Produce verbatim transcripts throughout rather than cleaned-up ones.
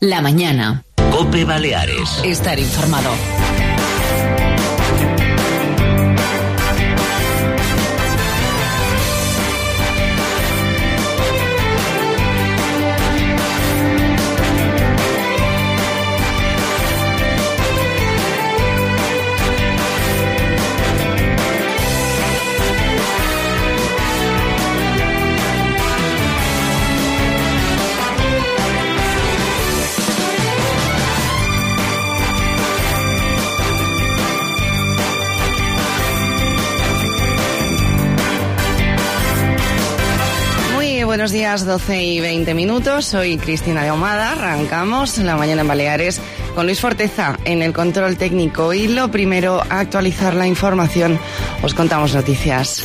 La mañana. COPE Baleares. Estar informado. Buenos días, doce y veinte minutos. Soy Cristina de Ahumada. Arrancamos la mañana en Baleares con Luis Forteza en el control técnico. Y lo primero, a actualizar la información. Os contamos noticias.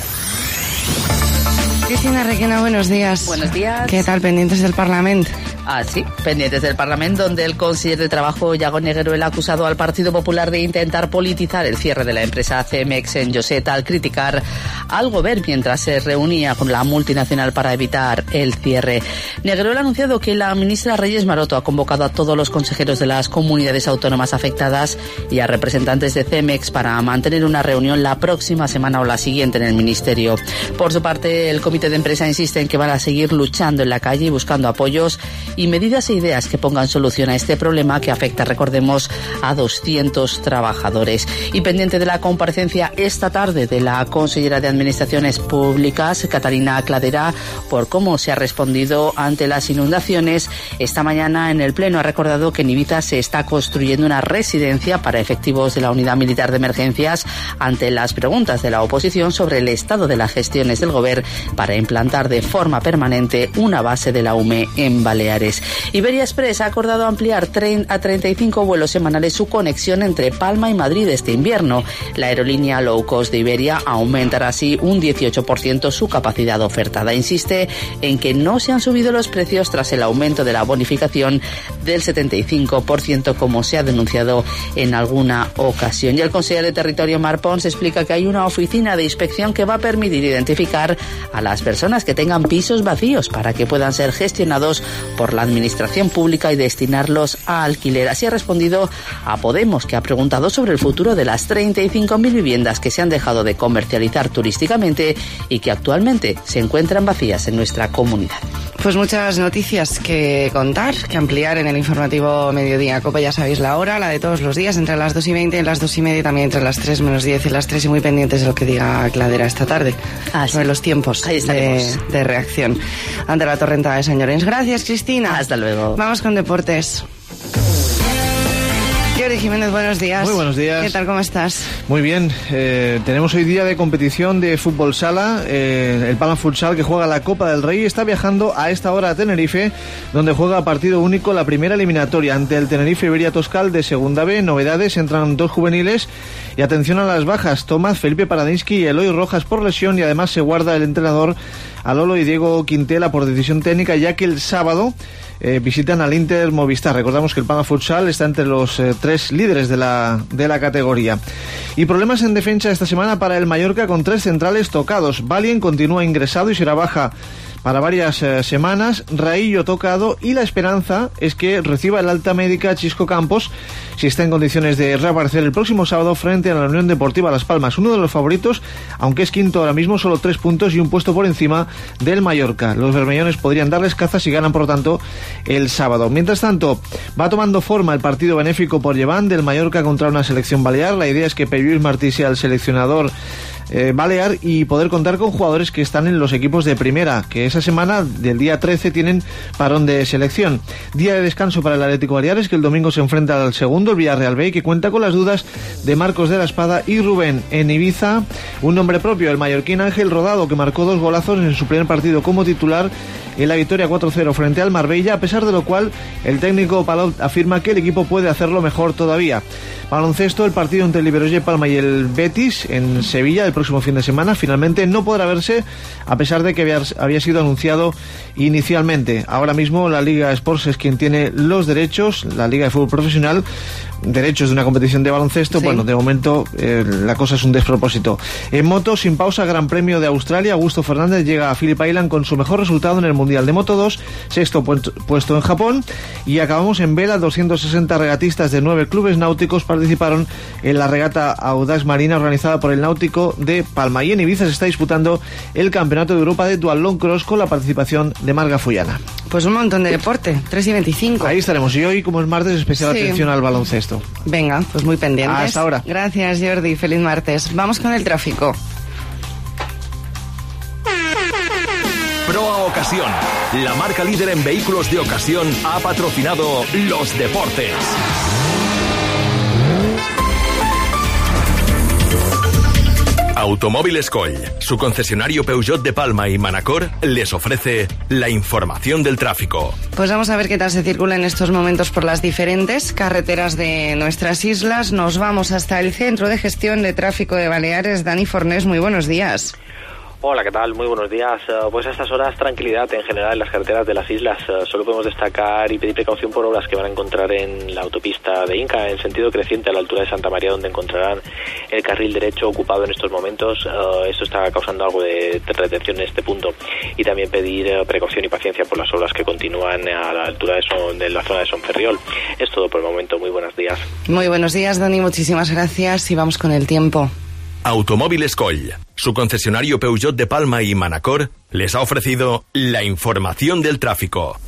Cristina Requena, buenos días. Buenos días. ¿Qué tal, pendientes del Parlamento? Ah, sí, pendientes del Parlamento, donde el conseller de Trabajo, Iago Negueruela, ha acusado al Partido Popular de intentar politizar el cierre de la empresa Cemex en Lloseta al criticar al Govern mientras se reunía con la multinacional para evitar el cierre. Negueruela ha anunciado que la ministra Reyes Maroto ha convocado a todos los consejeros de las comunidades autónomas afectadas y a representantes de Cemex para mantener una reunión la próxima semana o la siguiente en el Ministerio. Por su parte, el comité de empresa insiste en que van a seguir luchando en la calle y buscando apoyos y medidas e ideas que pongan solución a este problema que afecta, recordemos, a doscientos trabajadores. Y pendiente de la comparecencia esta tarde de la consellera de Administraciones Públicas, Catalina Cladera, por cómo se ha respondido ante las inundaciones, esta mañana en el Pleno ha recordado que en Ibiza se está construyendo una residencia para efectivos de la Unidad Militar de Emergencias ante las preguntas de la oposición sobre el estado de las gestiones del Govern para implantar de forma permanente una base de la U M E en Baleares. Iberia Express ha acordado ampliar a treinta y cinco vuelos semanales su conexión entre Palma y Madrid este invierno. La aerolínea low cost de Iberia aumentará así un dieciocho por ciento su capacidad ofertada. Insiste en que no se han subido los precios tras el aumento de la bonificación del setenta y cinco por ciento, como se ha denunciado en alguna ocasión. Y el consejero de Territorio, Marc Pons, explica que hay una oficina de inspección que va a permitir identificar a las personas que tengan pisos vacíos para que puedan ser gestionados por la administración pública y destinarlos a alquiler. Así ha respondido a Podemos, que ha preguntado sobre el futuro de las treinta y cinco mil viviendas que se han dejado de comercializar turísticamente y que actualmente se encuentran vacías en nuestra comunidad. Pues muchas noticias que contar, que ampliar en el informativo Mediodía COPE. Ya sabéis la hora, la de todos los días, entre las dos y veinte y las dos y media, y también entre las tres menos diez y las tres, y muy pendientes de lo que diga Cladera esta tarde ah, sobre sí. los tiempos de, de reacción ante la torrenta de San Llorenç. Gracias, Cristina. Hasta luego. Vamos con deportes. Jordi Jiménez, buenos días. Muy buenos días. ¿Qué tal, cómo estás? Muy bien. Eh, tenemos hoy día de competición de fútbol sala. Eh, el Palma Futsal, que juega la Copa del Rey, está viajando a esta hora a Tenerife, donde juega a partido único la primera eliminatoria ante el Tenerife Iberia Toscal de Segunda B. Novedades: entran dos juveniles y atención a las bajas. Tomás, Felipe Paradinsky y Eloy Rojas por lesión, y además se guarda el entrenador a Lolo y Diego Quintela por decisión técnica, ya que el sábado eh, visitan al Inter Movistar. Recordamos que el Palma Futsal está entre los eh, tres líderes de la, de la categoría. Y problemas en defensa esta semana para el Mallorca, con tres centrales tocados. Valien continúa ingresado y será baja para varias eh, semanas. Raillo tocado, y la esperanza es que reciba el alta médica Chisco Campos si está en condiciones de reaparecer el próximo sábado frente a la Unión Deportiva Las Palmas. Uno de los favoritos, aunque es quinto ahora mismo, solo tres puntos y un puesto por encima del Mallorca. Los bermellones podrían darles caza si ganan, por lo tanto, el sábado. Mientras tanto, va tomando forma el partido benéfico por Llevant del Mallorca contra una selección balear. La idea es que Pep Martí sea el seleccionador Eh, balear y poder contar con jugadores que están en los equipos de primera, que esa semana del día trece tienen parón de selección. Día de descanso para el Atlético Baleares, que el domingo se enfrenta al segundo, el Villarreal B, que cuenta con las dudas de Marcos de la Espada y Rubén. En Ibiza, un nombre propio, el mallorquín Ángel Rodado, que marcó dos golazos en su primer partido como titular en la victoria cuatro cero frente al Marbella, a pesar de lo cual el técnico Palop afirma que el equipo puede hacerlo mejor todavía. Baloncesto, el partido entre el Iberoye Palma y el Betis en Sevilla el próximo fin de semana finalmente no podrá verse, a pesar de que había, había sido anunciado inicialmente. Ahora mismo la Liga Sports es quien tiene los derechos, la Liga de Fútbol Profesional, derechos de una competición de baloncesto. Sí. Bueno, de momento eh, la cosa es un despropósito. En moto, sin pausa, Gran Premio de Australia. Augusto Fernández llega a Phillip Island con su mejor resultado en el Mundial Mundial de Moto dos, sexto puesto en Japón. Y acabamos en vela, doscientos sesenta regatistas de nueve clubes náuticos participaron en la regata Audax Marina organizada por el Náutico de Palma. Y en Ibiza se está disputando el Campeonato de Europa de Duathlon Cross con la participación de Marga Fullana. Pues un montón de deporte, tres y veinticinco. Ahí estaremos. Y hoy, como es martes, especial sí. atención al baloncesto. Venga, pues muy pendientes. Hasta ahora. Gracias, Jordi. Feliz martes. Vamos con el tráfico. Proa Ocasión, la marca líder en vehículos de ocasión, ha patrocinado los deportes. Automóviles Coll, su concesionario Peugeot de Palma y Manacor, les ofrece la información del tráfico. Pues vamos a ver qué tal se circula en estos momentos por las diferentes carreteras de nuestras islas. Nos vamos hasta el Centro de Gestión de Tráfico de Baleares. Dani Fornés, muy buenos días. Hola, ¿qué tal? Muy buenos días. Uh, pues a estas horas tranquilidad en general en las carreteras de las islas. Uh, solo podemos destacar y pedir precaución por obras que van a encontrar en la autopista de Inca en sentido creciente a la altura de Santa María, donde encontrarán el carril derecho ocupado en estos momentos. Uh, esto está causando algo de retención en este punto. Y también pedir uh, precaución y paciencia por las obras que continúan a la altura de, Son, de la zona de Sonferriol. Es todo por el momento. Muy buenos días. Muy buenos días, Dani. Muchísimas gracias y vamos con el tiempo. Automóviles Coll, su concesionario Peugeot de Palma y Manacor, les ha ofrecido la información del tráfico.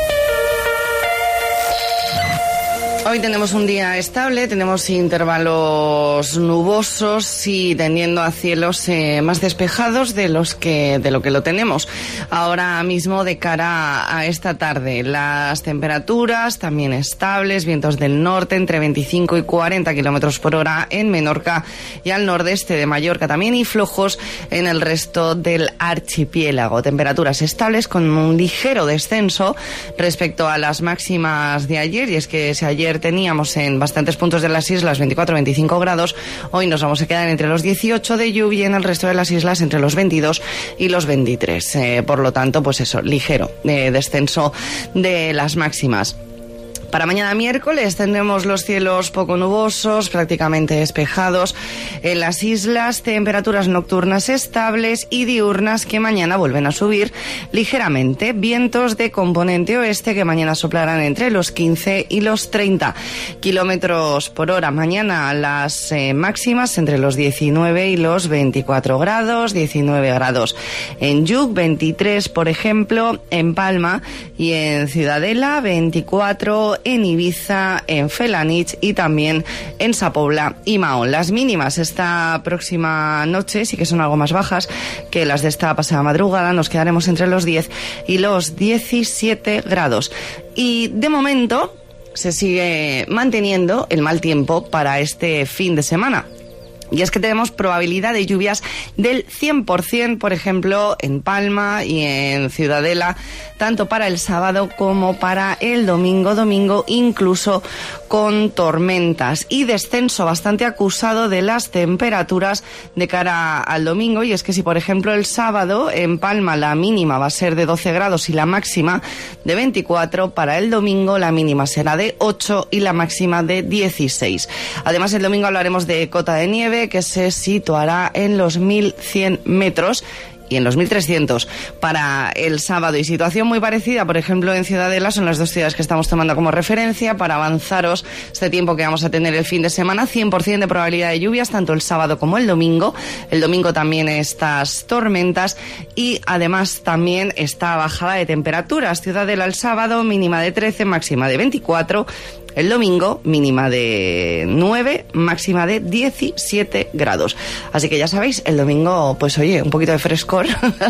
Hoy tenemos un día estable, tenemos intervalos nubosos y tendiendo a cielos eh, más despejados de los que de lo que lo tenemos ahora mismo de cara a esta tarde. Las temperaturas también estables, vientos del norte entre veinticinco y cuarenta kilómetros por hora en Menorca y al nordeste de Mallorca también, y flojos en el resto del archipiélago. Temperaturas estables con un ligero descenso respecto a las máximas de ayer, y es que si ayer teníamos en bastantes puntos de las islas veinticuatro a veinticinco grados, hoy nos vamos a quedar entre los dieciocho de lluvia y en el resto de las islas entre los veintidós y los veintitrés. Eh, por lo tanto, pues eso, ligero eh, descenso de las máximas. Para mañana miércoles tendremos los cielos poco nubosos, prácticamente despejados en las islas, temperaturas nocturnas estables y diurnas que mañana vuelven a subir ligeramente. Vientos de componente oeste que mañana soplarán entre los quince y los treinta kilómetros por hora. Mañana las eh, máximas entre los diecinueve y los veinticuatro grados, diecinueve grados en Lluc, veintitrés por ejemplo en Palma y en Ciudadela, veinticuatro en Ibiza, en Felanich y también en Sa Pobla y Mahón. Las mínimas esta próxima noche sí que son algo más bajas que las de esta pasada madrugada. Nos quedaremos entre los diez y los diecisiete grados. Y de momento se sigue manteniendo el mal tiempo para este fin de semana. Y es que tenemos probabilidad de lluvias del cien por ciento, por ejemplo, en Palma y en Ciudadela, tanto para el sábado como para el domingo, domingo incluso con tormentas y descenso bastante acusado de las temperaturas de cara al domingo. Y es que si, por ejemplo, el sábado en Palma la mínima va a ser de doce grados y la máxima de veinticuatro, para el domingo la mínima será de ocho y la máxima de dieciséis. Además, el domingo hablaremos de cota de nieve, que se situará en los mil cien metros y en los mil trescientos para el sábado. Y situación muy parecida, por ejemplo, en Ciudadela, son las dos ciudades que estamos tomando como referencia para avanzaros este tiempo que vamos a tener el fin de semana. cien por ciento de probabilidad de lluvias, tanto el sábado como el domingo. El domingo también estas tormentas y además también esta bajada de temperaturas. Ciudadela el sábado, mínima de trece, máxima de veinticuatro. El domingo, mínima de nueve, máxima de diecisiete grados. Así que ya sabéis, el domingo, pues oye, un poquito de frescor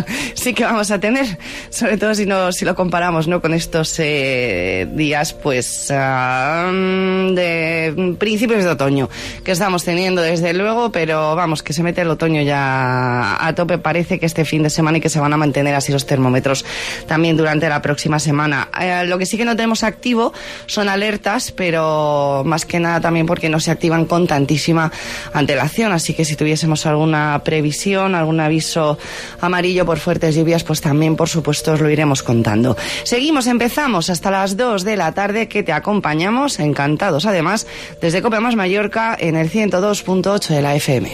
sí que vamos a tener, sobre todo si no si lo comparamos, ¿no?, con estos eh, días, pues uh, de principios de otoño que estamos teniendo, desde luego, pero vamos, que se mete el otoño ya a tope, parece que este fin de semana, y que se van a mantener así los termómetros también durante la próxima semana. Eh, lo que sí que no tenemos activo son alertas, pero más que nada también porque no se activan con tantísima antelación, así que si tuviésemos alguna previsión, algún aviso amarillo por fuertes lluvias, pues también por supuesto os lo iremos contando. Seguimos, empezamos hasta las dos de la tarde, que te acompañamos, encantados además, desde Cope Más Mallorca en el ciento dos punto ocho de la F M.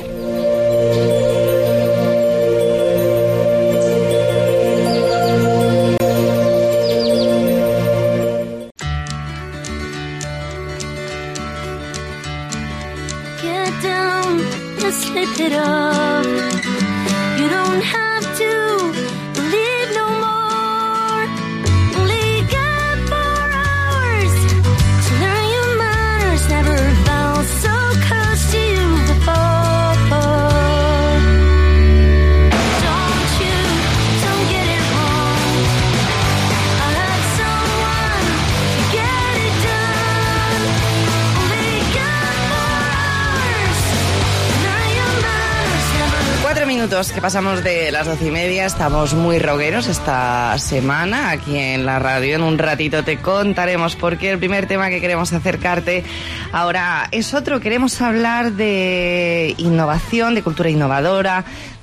get down and slip it off. You don't have to believe no more. Only got four hours to learn your manners. Never felt so close to you before. Don't you, don't get it wrong. I have someone to get it done. Only got four hours to learn your manners. Never. Cuatro minutos que pasamos de las doce y media. Estamos muy rogueros esta semana aquí en la radio. En un ratito te contaremos por qué. El primer tema que queremos acercarte ahora es otro. Queremos hablar de innovación, de cultura innovadora,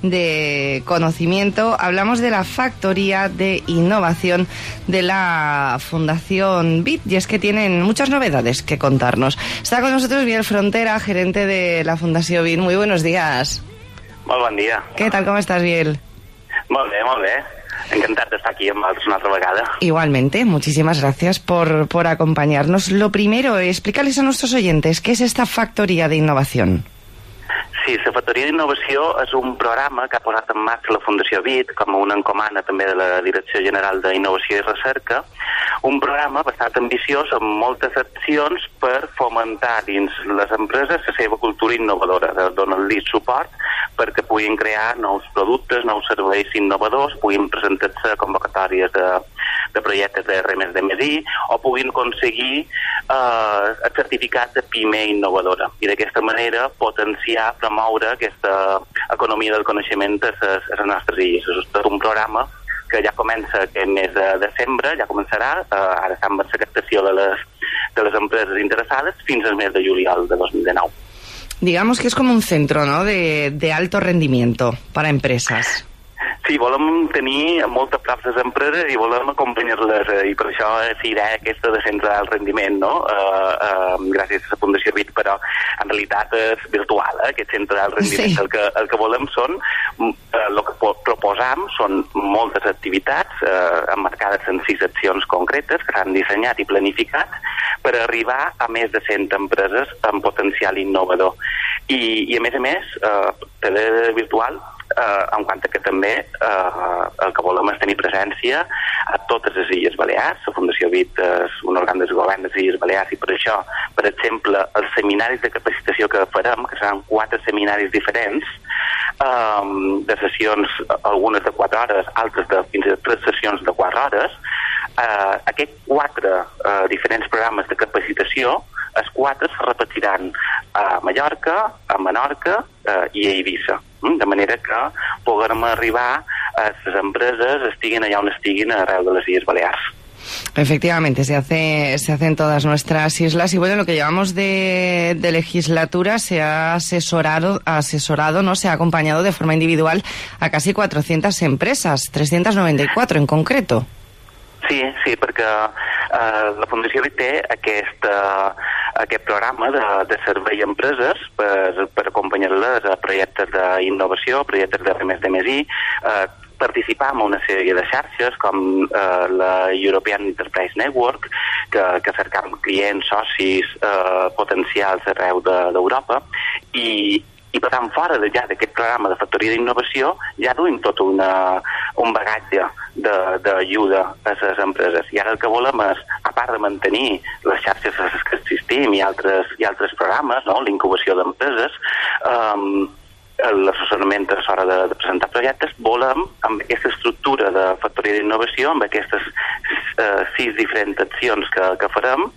de conocimiento. Hablamos de la factoría de innovación de la Fundación B I T, y es que tienen muchas novedades que contarnos. Está con nosotros Biel Frontera, gerente de la Fundación B I T. Muy buenos días. Molt bon dia. ¿Qué tal? ¿Cómo estás, Biel? Molt bé, molt bé. Encantat d'estar aquí amb vosaltres una altra vegada. Igualmente, muchísimas gracias por, por acompañarnos. Lo primero, explícales a nuestros oyentes qué es esta factoría de innovación. Sí, la Factoria d'Innovació és un programa que ha posat en marxa la Fundació B I T com una encomanda també de la Direcció General d'Innovació i Recerca, un programa bastant ambiciós amb moltes accions per fomentar dins les empreses la seva cultura innovadora, de donar-li suport perquè puguin crear nous productes, nous serveis innovadors, puguin presentar-se convocatòries de, de projectes de R més D més I o puguin aconseguir eh, el certificat de PIME innovadora i d'aquesta manera potenciar, promoure aquesta economia del coneixement a les, a les nostres illes. És tot un programa que ja comença aquest mes de desembre, ja començarà, eh, ara estan en la captació de les, de les empreses interessades fins al mes de juliol de dos mil dinou. Digamos que es como un centro, ¿no?, de, de alto rendimiento para empresas. Sí, volem tenir molt a prop les empreses i volem acompanyar-les, eh, i per això és la idea aquesta de centre del rendiment, no? Eh, eh, gràcies a la Fundació B I T, però en realitat és virtual, eh, aquest centre del rendiment. Sí. El, que, el que volem són, eh, el que proposam són moltes activitats eh, emmarcades en sis accions concretes que s'han dissenyat i planificat per arribar a més de cent empreses amb potencial innovador. I, i a més a més, eh, també virtual, Uh, en quant a que també uh, el que volem és tenir presència a totes les Illes Balears. La Fundació B I T és un òrgan del govern de les Illes Balears i per això, per exemple, els seminaris de capacitació que farem, que seran quatre seminaris diferents, um, de sessions, algunes de quatre hores, altres de fins a tres sessions de quatre hores, uh, aquests quatre uh, diferents programes de capacitació, els quatre es repetiran a Mallorca, a Menorca uh, i a Eivissa, de manera que puguem arribar a les empreses estiguin allà on estiguin arreu de les Illes Balears. Efectivamente, se hace, se hace en todas nuestras islas y bueno, lo que llevamos de, de legislatura se ha asesorado, asesorado, ¿no? Se ha acompañado de forma individual a casi cuatrocientas empresas, trescientas noventa y cuatro en concreto. Sí, sí, perquè eh, la Fundació B I T té aquest, eh, aquest programa de, de servei a empreses per, per acompanyar-les a projectes d'innovació, projectes de R més D més I, eh, participar en una sèrie de xarxes com eh, la European Enterprise Network, que, que cercam clients, socis eh, potencials arreu d'Europa, de, i i per tant fora de, ja d'aquest programa de factoria d'innovació ja duim tot una, un bagatge d'ajuda a les empreses. I ara el que volem és, a part de mantenir les xarxes que existim i altres, i altres programes, no? L'incubació d'empreses, um, l'assessorament a l'hora de, de presentar projectes, volem, amb aquesta estructura de factoria d'innovació, amb aquestes uh, sis diferents accions que, que farem,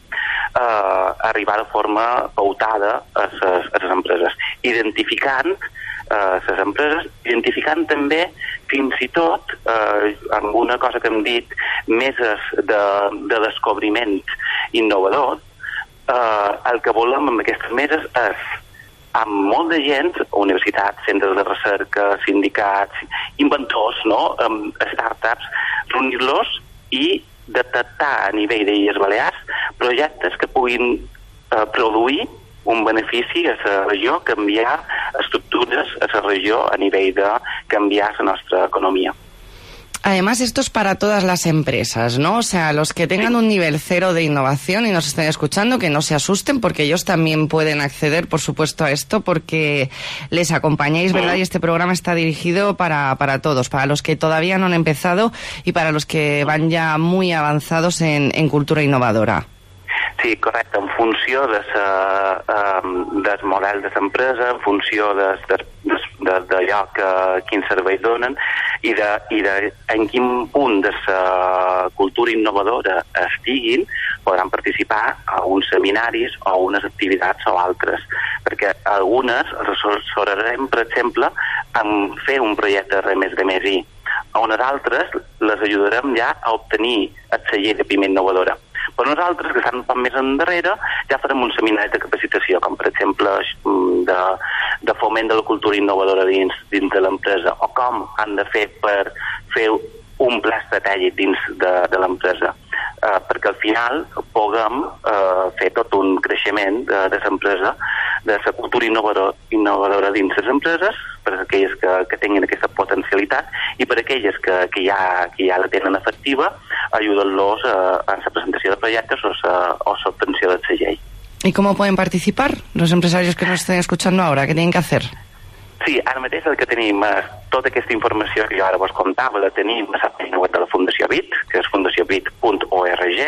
Uh, arribar de forma pautada a les empreses, identificant uh, les empreses, identificant també fins i tot uh, alguna cosa que hem dit meses de, de descobriment innovador. Uh, el que volem amb aquestes meses és amb molt de gent, universitats, centres de recerca, sindicats, inventors, no? Um, startups, reunir-los i detectar a nivell d'Illes Balears projectes que puguin eh, produir un benefici a la regió, canviar estructures a la regió a nivell de canviar la nostra economia. Además, esto es para todas las empresas, ¿no? O sea, los que tengan un nivel cero de innovación y nos estén escuchando, que no se asusten, porque ellos también pueden acceder, por supuesto, a esto, porque les acompañáis, ¿verdad? Y este programa está dirigido para, para todos, para los que todavía no han empezado y para los que van ya muy avanzados en, en cultura innovadora. Sí, correcte, en funció de sa, um, del model de l'empresa, en funció de, de, de, d'allò que, quin servei donen i de, i de en quin punt de la cultura innovadora estiguin, podran participar a uns seminaris o unes activitats o altres, perquè algunes assessorarem, per exemple, en fer un projecte R més D més I, a unes altres les ajudarem ja a obtenir el celler de Pime Innovadora. Per nosaltres, que estan un poc més endarrere, ja farem un seminari de capacitació, com per exemple de, de foment de la cultura innovadora dins, dins de l'empresa, o com han de fer per fer un pla estratègic dins de, de l'empresa, eh, perquè al final puguem eh, fer tot un creixement de, de l'empresa, de la cultura innovadora, innovadora dins les empreses, per a aquelles que, que tinguin aquesta potencialitat i per a aquelles que, que, ja, que ja la tenen efectiva, ayudarlos a, a la presentació de projectes o la obtenció del segell. ¿Y cómo pueden participar los empresarios que nos estén escuchando ahora? ¿Qué tienen que hacer? Sí, ara mateix el que tenim és tota aquesta informació que jo ara vos contava, la tenim a la pàgina web de la Fundació B I T, que és fundació bit punt org.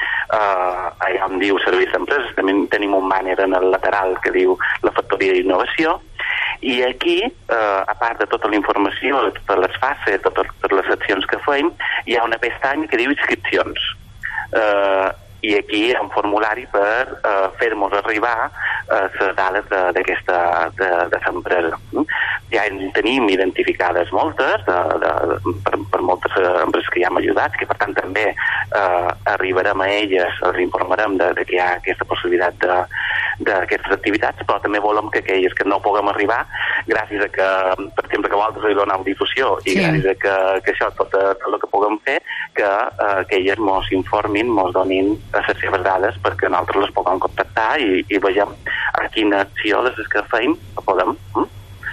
Uh, allà on diu serveis d'empreses, també tenim un banner en el lateral que diu la factoria d'innovació, i aquí, uh, a part de tota la informació, de totes les fases, de totes les accions que fem, hi ha una pestanya que diu inscripcions. Uh, i aquí hi ha un formulari per uh, fer-nos arribar uh, les dades d'aquesta de, de l'empresa. Ja en tenim identificades moltes de, de, per, per moltes empreses que ja hem ajudat, que per tant també uh, arribarem a elles, els informarem de, de que hi ha aquesta possibilitat d'aquestes activitats, però també volem que aquelles que no puguem arribar, gràcies a que, per exemple, que vosaltres li doneu difusió i sí. gràcies a que, que això, tot, tot el que puguem fer, que, uh, que elles mos informin, mos donin a les seves dades perquè nosaltres les puguem contactar i, i vegem a quina acció de les que fem podem. ¿Mm?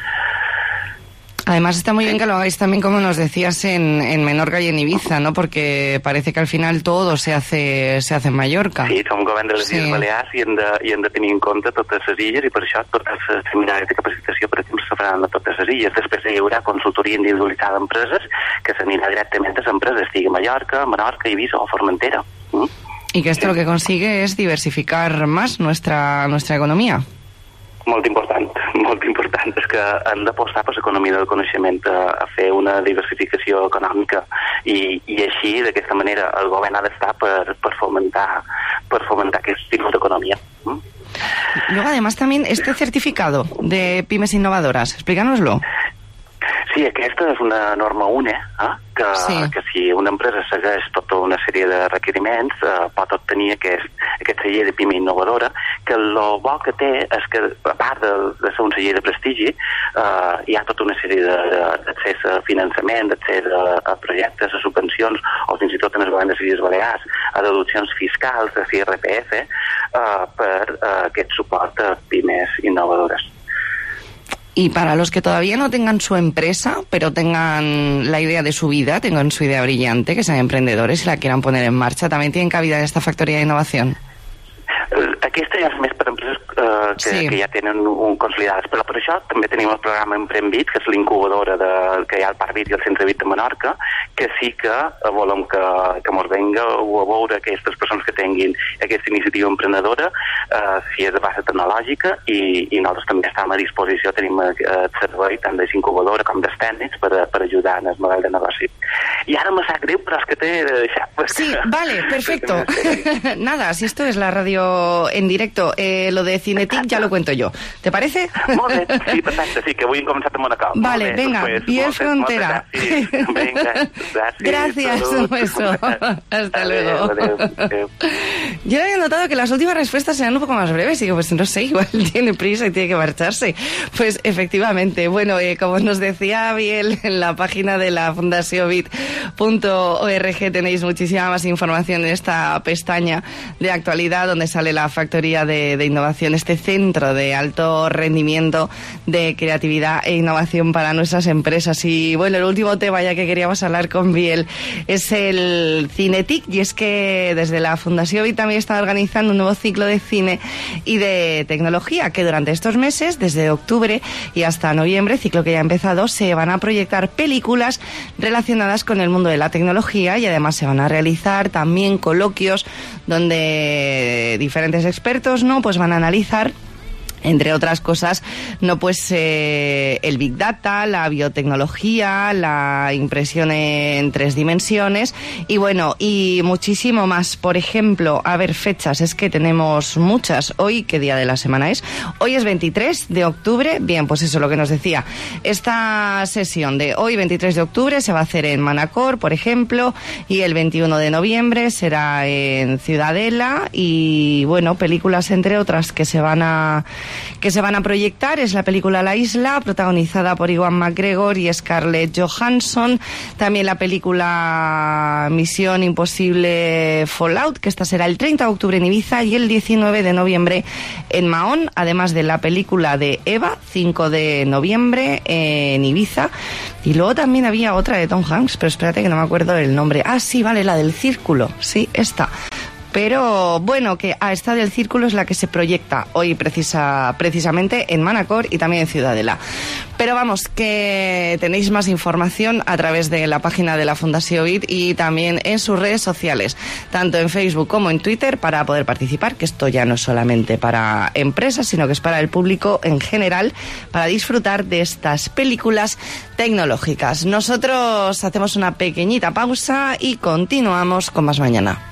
Además está muy bien que lo hagáis también, como nos decías, en, en Menorca y en Ibiza, ¿no? Porque parece que al final todo se hace se hace en Mallorca. Sí, som govern de les sí. Illes Balears i hem, de, i hem de tenir en compte totes les illes i per això tots els seminaris de capacitació, per exemple, se faran a totes les illes. Després hi haurà consultoria individualitzada d'empreses que s'anirà directament a les empreses, estigui a Mallorca, Menorca, Ibiza o Formentera. ¿Mm? Y que esto lo que consigue es diversificar más nuestra nuestra economía. Molt important, molt important. És que hem d'apostar per l'economia del coneixement a, a fer una diversificació econòmica i, i així, d'aquesta manera, el govern ha d'estar per, per fomentar per fomentar aquest tipus d'economia. ¿Mm? Luego, además, también este certificado de pymes innovadoras, explícanoslo. Sí, aquesta és una norma U N E, eh? que, sí. que si una empresa segueix tota una sèrie de requeriments eh, pot obtenir aquest, aquest celler de Pime Innovadora, que el bo que té és que, a part de, de ser un celler de prestigi, eh, hi ha tota una sèrie d'accés a finançament, d'accés a, a projectes, a subvencions, o fins i tot en el govern de les Illes Balears, a deduccions fiscals, a I R P F, eh, per eh, aquest suport a Pimes Innovadores. Y para los que todavía no tengan su empresa, pero tengan la idea de su vida, tengan su idea brillante, que sean emprendedores y la quieran poner en marcha, ¿también tienen cabida en esta factoría de innovación? Aquesta ja és més per empreses eh, que, sí. que ja tenen un consolidades, però per això també tenim el programa Emprendbit, que és l'incubadora de, que hi ha al Parc Bit i el Centre Bit de Menorca, que sí que volem que, que mos venga a veure aquestes persones que tinguin aquesta iniciativa emprenedora, eh, si és de base tecnològica, i, i nosaltres també estem a disposició, tenim el servei tant d'incubadora com dels tècnics per, per ajudar en el model de negoci. I ara me sap greu, però és que t'he de deixar. Sí, vale, perfecto. Nada, si esto es la radio en directo, eh, lo de Cinetic ya lo cuento yo. ¿Te parece? Molt bé, sí, perfecte, sí, que avui hem començat amb una cau. Vale, venga, Piel Frontera. Venga, gracias. Gracias, un beso. Hasta luego. Adeu, adeu. Yo había notado que las últimas respuestas eran un poco más breves y digo, pues no sé, igual tiene prisa y tiene que marcharse. Pues efectivamente, bueno, eh, como nos decía Biel, en la página de la Fundación bit punto org tenéis muchísima más información en esta pestaña de actualidad donde sale la factura factoría de, de innovación, este centro de alto rendimiento de creatividad e innovación para nuestras empresas. Y bueno, el último tema ya que queríamos hablar con Biel es el Cinetic, y es que desde la Fundación Bit también está organizando un nuevo ciclo de cine y de tecnología que durante estos meses, desde octubre y hasta noviembre, ciclo que ya ha empezado, se van a proyectar películas relacionadas con el mundo de la tecnología, y además se van a realizar también coloquios donde diferentes expertos, ¿no?, pues van a analizar, entre otras cosas, no pues eh, el Big Data, la biotecnología, la impresión en tres dimensiones y bueno, y muchísimo más. Por ejemplo, a ver, fechas, es que tenemos muchas. Hoy, ¿qué día de la semana es? Hoy es veintitrés de octubre. Bien, pues eso es lo que nos decía. Esta sesión de hoy, veintitrés de octubre, se va a hacer en Manacor, por ejemplo, y el veintiuno de noviembre será en Ciudadela. Y bueno, películas entre otras que se van a que se van a proyectar es la película La Isla, protagonizada por Ewan McGregor y Scarlett Johansson. También la película Misión Imposible Fallout, que esta será el treinta de octubre en Ibiza y el diecinueve de noviembre en Mahón, además de la película de Eva, cinco de noviembre en Ibiza. Y luego también había otra de Tom Hanks, pero espérate que no me acuerdo del nombre. Ah, sí, vale, la del Círculo, sí, esta. Pero bueno, que a esta del Círculo es la que se proyecta hoy precisa, precisamente en Manacor y también en Ciudadela. Pero vamos, que tenéis más información a través de la página de la Fundación Bit y también en sus redes sociales, tanto en Facebook como en Twitter, para poder participar, que esto ya no es solamente para empresas, sino que es para el público en general, para disfrutar de estas películas tecnológicas. Nosotros hacemos una pequeñita pausa y continuamos con más mañana.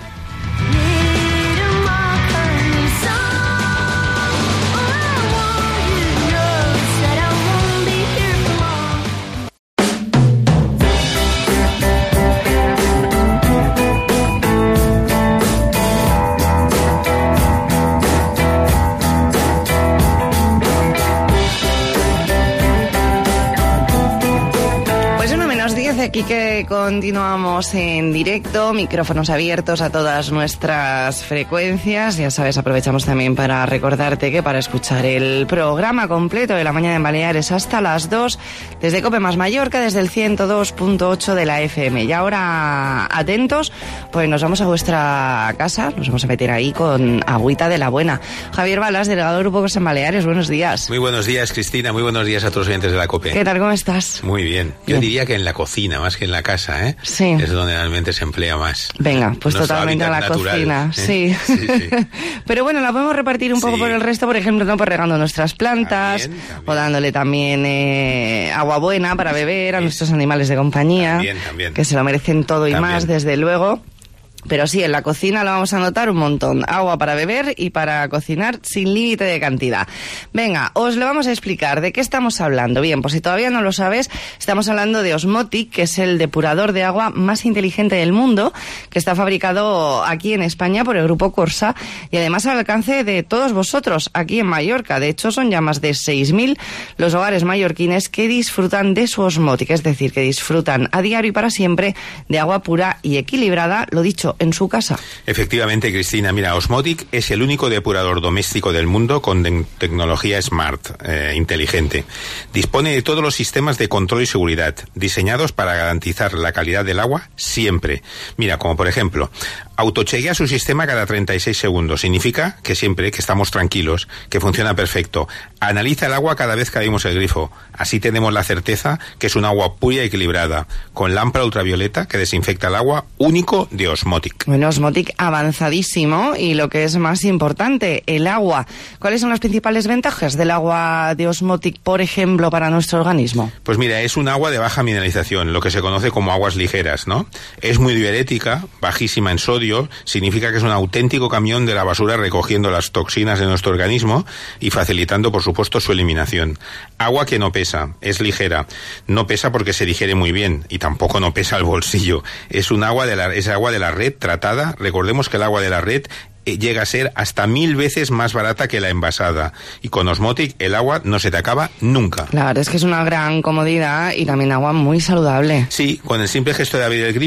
Aquí que continuamos en directo, micrófonos abiertos a todas nuestras frecuencias. Ya sabes, aprovechamos también para recordarte que para escuchar el programa completo de La Mañana en Baleares hasta las dos, desde Cope Más Mallorca, desde el ciento dos punto ocho de la F M. Y ahora, atentos, pues nos vamos a vuestra casa, nos vamos a meter ahí con agüita de la buena. Javier Balas, delegado del Grupo Cos en Baleares, buenos días. Muy buenos días, Cristina, muy buenos días a todos los oyentes de la Cope. ¿Qué tal, cómo estás? Muy bien. Yo bien. Diría que en la cocina, más que en la casa, ¿eh? Sí. Es donde realmente se emplea más. Venga, pues Nuestro totalmente a la natural, cocina, ¿eh? sí. Sí, sí. Pero bueno, la podemos repartir un poco Sí. por el resto, por ejemplo, ¿no? Pues regando nuestras plantas, También, también. o dándole también eh, agua buena para beber a nuestros animales de compañía, También, también. que se lo merecen todo y También. más, desde luego. Pero sí, en la cocina lo vamos a notar un montón. Agua para beber y para cocinar sin límite de cantidad. Venga, os lo vamos a explicar. ¿De qué estamos hablando? Bien, pues si todavía no lo sabes, estamos hablando de Osmotic, que es el depurador de agua más inteligente del mundo, que está fabricado aquí en España por el Grupo Corsa y además al alcance de todos vosotros aquí en Mallorca. De hecho, son ya más de seis mil los hogares mallorquines que disfrutan de su Osmotic, es decir, que disfrutan a diario y para siempre de agua pura y equilibrada, lo dicho, en su casa. Efectivamente, Cristina, mira, Osmotic es el único depurador doméstico del mundo con de- tecnología smart, eh, inteligente. Dispone de todos los sistemas de control y seguridad, diseñados para garantizar la calidad del agua siempre. Mira, como por ejemplo, autochequea su sistema cada treinta y seis segundos. Significa que siempre, que estamos tranquilos, que funciona perfecto. Analiza el agua cada vez que abrimos el grifo. Así tenemos la certeza que es un agua pura y equilibrada, con lámpara ultravioleta que desinfecta el agua, único de Osmotic. Bueno, Osmotic avanzadísimo y lo que es más importante, el agua. ¿Cuáles son las principales ventajas del agua de Osmotic, por ejemplo, para nuestro organismo? Pues mira, es un agua de baja mineralización, lo que se conoce como aguas ligeras, ¿no? Es muy diurética, bajísima en sodio, significa que es un auténtico camión de la basura recogiendo las toxinas de nuestro organismo y facilitando, por supuesto, su eliminación. Agua que no pesa, es ligera, no pesa porque se digiere muy bien y tampoco no pesa al bolsillo. Es un agua de la, es agua de la red tratada. Recordemos que el agua de la red llega a ser hasta mil veces más barata que la envasada. Y con Osmotic el agua no se te acaba nunca. La verdad es que es una gran comodidad y también agua muy saludable. Sí, con el simple gesto de abrir el grifo,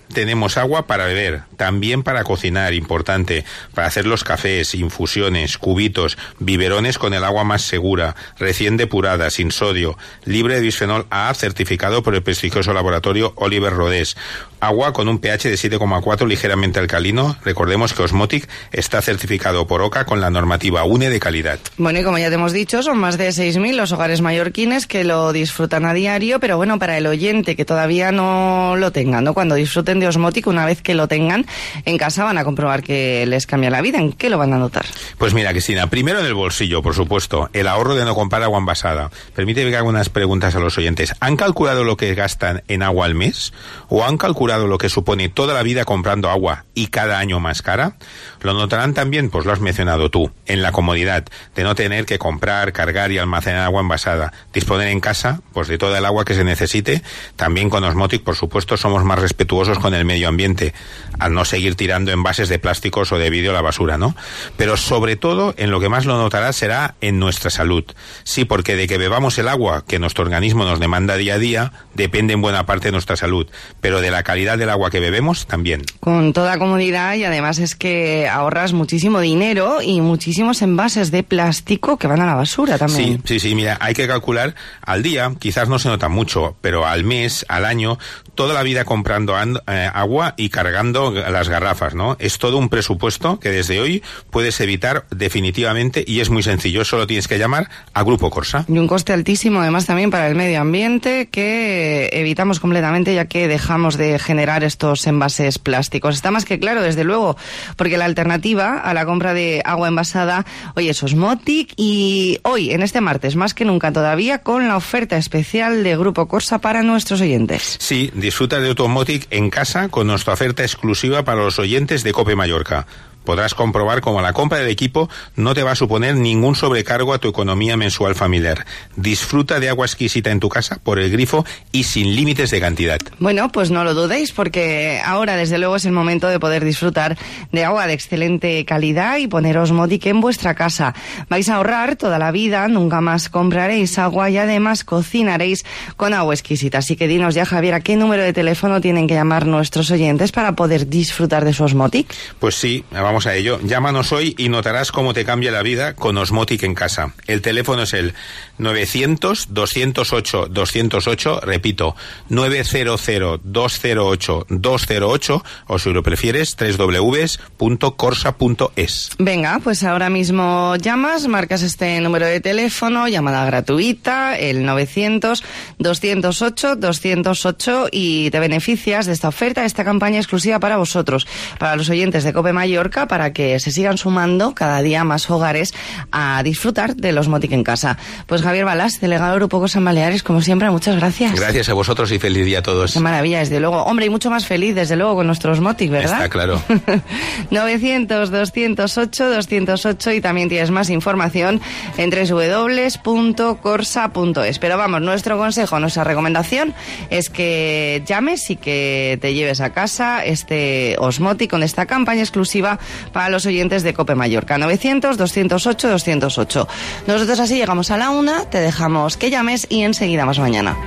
tenemos agua para beber, también para cocinar, importante, para hacer los cafés, infusiones, cubitos, biberones con el agua más segura, recién depurada, sin sodio, libre de bisfenol A, certificado por el prestigioso laboratorio Oliver Rodés. Agua con un pH de siete coma cuatro ligeramente alcalino. Recordemos que Osmotic está certificado por OCA con la normativa U N E de calidad. Bueno, y como ya te hemos dicho, son más de seis mil los hogares mallorquines que lo disfrutan a diario, pero bueno, para el oyente que todavía no lo tenga, ¿no? Cuando disfruten de Osmotic, una vez que lo tengan en casa, van a comprobar que les cambia la vida. ¿En qué lo van a notar? Pues mira, Cristina, primero en el bolsillo, por supuesto, el ahorro de no comprar agua envasada. Permíteme que haga unas preguntas a los oyentes. ¿Han calculado lo que gastan en agua al mes? ¿O han calculado lo que supone toda la vida comprando agua y cada año más cara? Lo notarán también, pues lo has mencionado tú, en la comodidad de no tener que comprar, cargar y almacenar agua envasada. Disponer en casa, pues de toda el agua que se necesite. También con Osmotic, por supuesto, somos más respetuosos con el medio ambiente, al no seguir tirando envases de plásticos o de vidrio a la basura, ¿no? Pero sobre todo, en lo que más lo notarás será en nuestra salud. Sí, porque de que bebamos el agua que nuestro organismo nos demanda día a día, depende en buena parte de nuestra salud, pero de la calidad del agua que bebemos también. Con toda comodidad, y además es que ahorras muchísimo dinero y muchísimos envases de plástico que van a la basura también. Sí, sí, sí, mira, hay que calcular al día, quizás no se nota mucho, pero al mes, al año, toda la vida comprando and, eh, agua y cargando las garrafas, ¿no? Es todo un presupuesto que desde hoy puedes evitar definitivamente, y es muy sencillo, solo tienes que llamar a Grupo Corsa. Y un coste altísimo además también para el medio ambiente que evitamos completamente, ya que dejamos de generar estos envases plásticos. Está más que claro, desde luego, porque la alternativa a la compra de agua envasada hoy es Osmotic, y hoy, en este martes, más que nunca todavía, con la oferta especial de Grupo Corsa para nuestros oyentes. Sí, disfruta de Osmotic en casa con nuestra oferta exclusiva para los oyentes de COPE Mallorca. Podrás comprobar cómo la compra del equipo no te va a suponer ningún sobrecargo a tu economía mensual familiar. Disfruta de agua exquisita en tu casa por el grifo y sin límites de cantidad. Bueno, pues no lo dudéis, porque ahora desde luego es el momento de poder disfrutar de agua de excelente calidad y poner Osmotic en vuestra casa. Vais a ahorrar toda la vida, nunca más compraréis agua y además cocinaréis con agua exquisita. Así que dinos ya, Javier, ¿a qué número de teléfono tienen que llamar nuestros oyentes para poder disfrutar de su Osmotic? Pues sí, vamos Vamos a ello. Llámanos hoy y notarás cómo te cambia la vida con Osmotic en casa. El teléfono es el novecientos, doscientos ocho, doscientos ocho, repito, novecientos, doscientos ocho, doscientos ocho, o si lo prefieres, doble u doble u doble u punto corsa punto es. Venga, pues ahora mismo llamas, marcas este número de teléfono, llamada gratuita, el novecientos, doscientos ocho, doscientos ocho, y te beneficias de esta oferta, de esta campaña exclusiva para vosotros, para los oyentes de COPE Mallorca, para que se sigan sumando cada día más hogares a disfrutar de los Osmotic en casa. Pues Javier Balás, delegado de Grupo Corsa en Baleares, como siempre, muchas gracias. Gracias a vosotros y feliz día a todos. Qué maravilla, desde luego. Hombre, y mucho más feliz, desde luego, con nuestros Osmotic, ¿verdad? Está claro. novecientos, doscientos ocho, doscientos ocho, y también tienes más información en doble u doble u doble u punto corsa punto es. Pero vamos, nuestro consejo, nuestra recomendación es que llames y que te lleves a casa este Osmotic con esta campaña exclusiva para los oyentes de COPE Mallorca. novecientos, doscientos ocho, doscientos ocho. Nosotros así llegamos a la una, te dejamos que llames y enseguida más mañana.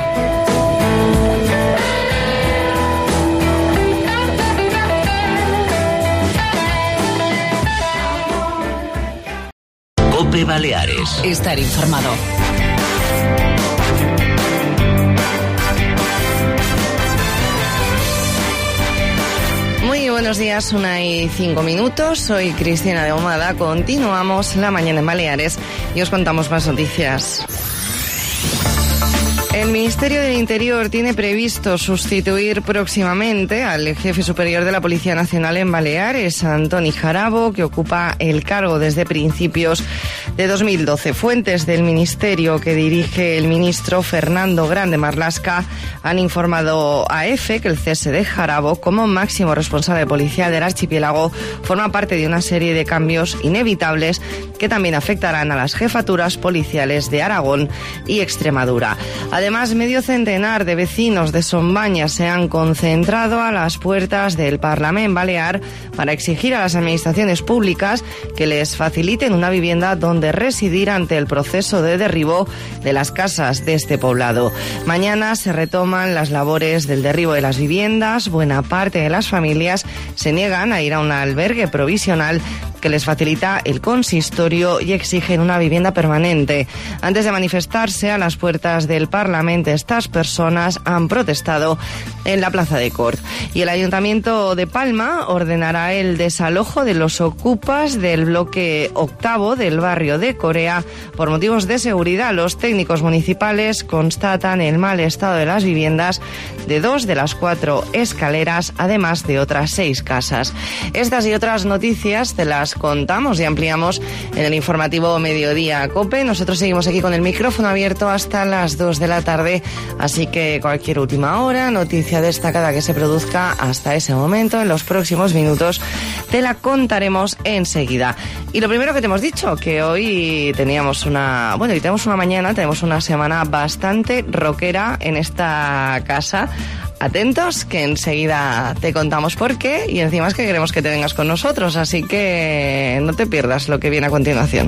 COPE Baleares. Estar informado. Muy buenos días, una y cinco minutos. Soy Cristina de Ahumada. Continuamos la mañana en Baleares y os contamos más noticias. El Ministerio del Interior tiene previsto sustituir próximamente al jefe superior de la Policía Nacional en Baleares, Antoni Jarabo, que ocupa el cargo desde principios de dos mil doce. Fuentes del Ministerio que dirige el ministro Fernando Grande Marlaska han informado a EFE que el cese de Jarabo como máximo responsable policial del archipiélago forma parte de una serie de cambios inevitables que también afectarán a las jefaturas policiales de Aragón y Extremadura. Además, Además, medio centenar de vecinos de Sombaña se han concentrado a las puertas del Parlamento Balear para exigir a las administraciones públicas que les faciliten una vivienda donde residir ante el proceso de derribo de las casas de este poblado. Mañana se retoman las labores del derribo de las viviendas. Buena parte de las familias se niegan a ir a un albergue provisional que les facilita el consistorio y exigen una vivienda permanente. Antes de manifestarse a las puertas del Parlamento, estas personas han protestado en la Plaza de Cort. Y el Ayuntamiento de Palma ordenará el desalojo de los ocupas del bloque octavo del barrio de Corea por motivos de seguridad. Los técnicos municipales constatan el mal estado de las viviendas de dos de las cuatro escaleras, además de otras seis casas. Estas y otras noticias te las contamos y ampliamos en el informativo Mediodía COPE. Nosotros seguimos aquí con el micrófono abierto hasta las dos de la tarde, así que cualquier última hora, noticia destacada que se produzca hasta ese momento, en los próximos minutos, te la contaremos enseguida. Y lo primero que te hemos dicho, que hoy teníamos una, bueno, hoy tenemos una mañana, tenemos una semana bastante rockera en esta casa. Atentos, que enseguida te contamos por qué, y encima es que queremos que te vengas con nosotros, así que no te pierdas lo que viene a continuación.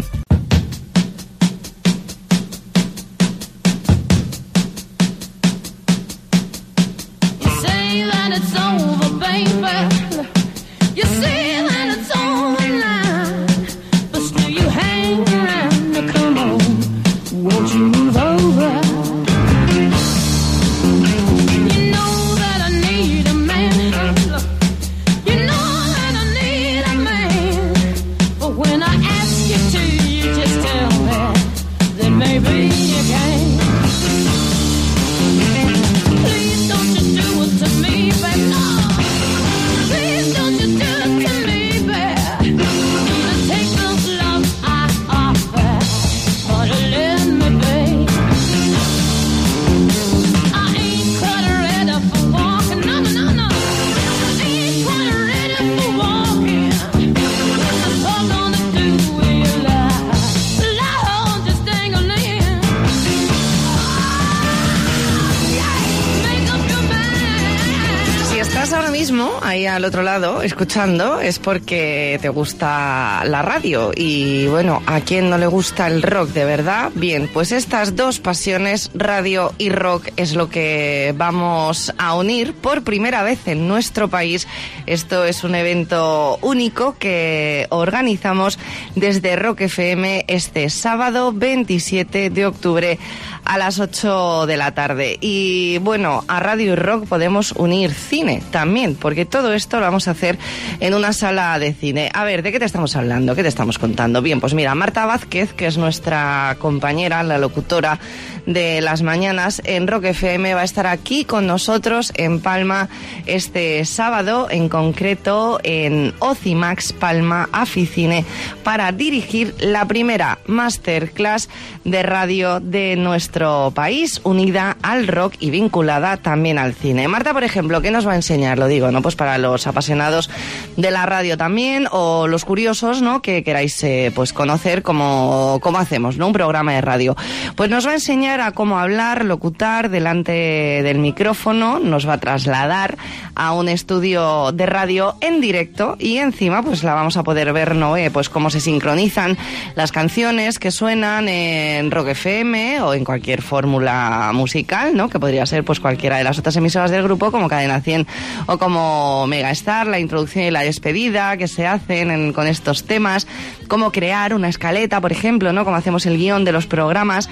Ahí al otro lado, escuchando, es porque te gusta la radio. Y bueno, ¿a quién no le gusta el rock de verdad? Bien, pues estas dos pasiones, radio y rock, es lo que vamos a unir por primera vez en nuestro país. Esto es un evento único que organizamos desde Rock F M este sábado veintisiete de octubre a las ocho de la tarde. Y bueno, a radio y rock podemos unir cine también, porque todo esto lo vamos a hacer en una sala de cine. A ver, ¿de qué te estamos hablando? ¿Qué te estamos contando? Bien, pues mira, Marta Vázquez, que es nuestra compañera, la locutora de las mañanas en Rock F M, va a estar aquí con nosotros en Palma este sábado, en concreto en Ocimax Palma Aficine, para dirigir la primera masterclass de radio de nuestro país, unida al rock y vinculada también al cine. Marta, por ejemplo, ¿qué nos va a enseñar? Lo digo, ¿no? Pues para los apasionados de la radio también, o los curiosos, ¿no? Que queráis eh, pues conocer cómo, cómo hacemos, ¿no? Un programa de radio. Pues nos va a enseñar a cómo hablar, locutar delante del micrófono, nos va a trasladar a un estudio de radio en directo, y encima pues la vamos a poder ver, ¿no? Eh, pues cómo se sincronizan las canciones que suenan en Rock F M o en cualquier fórmula musical, ¿no? Que podría ser pues cualquiera de las otras emisoras del grupo, como Cadena cien o como Megastar, la introducción y la despedida que se hacen en, con estos temas, cómo crear una escaleta, por ejemplo, ¿no? Cómo hacemos el guión de los programas,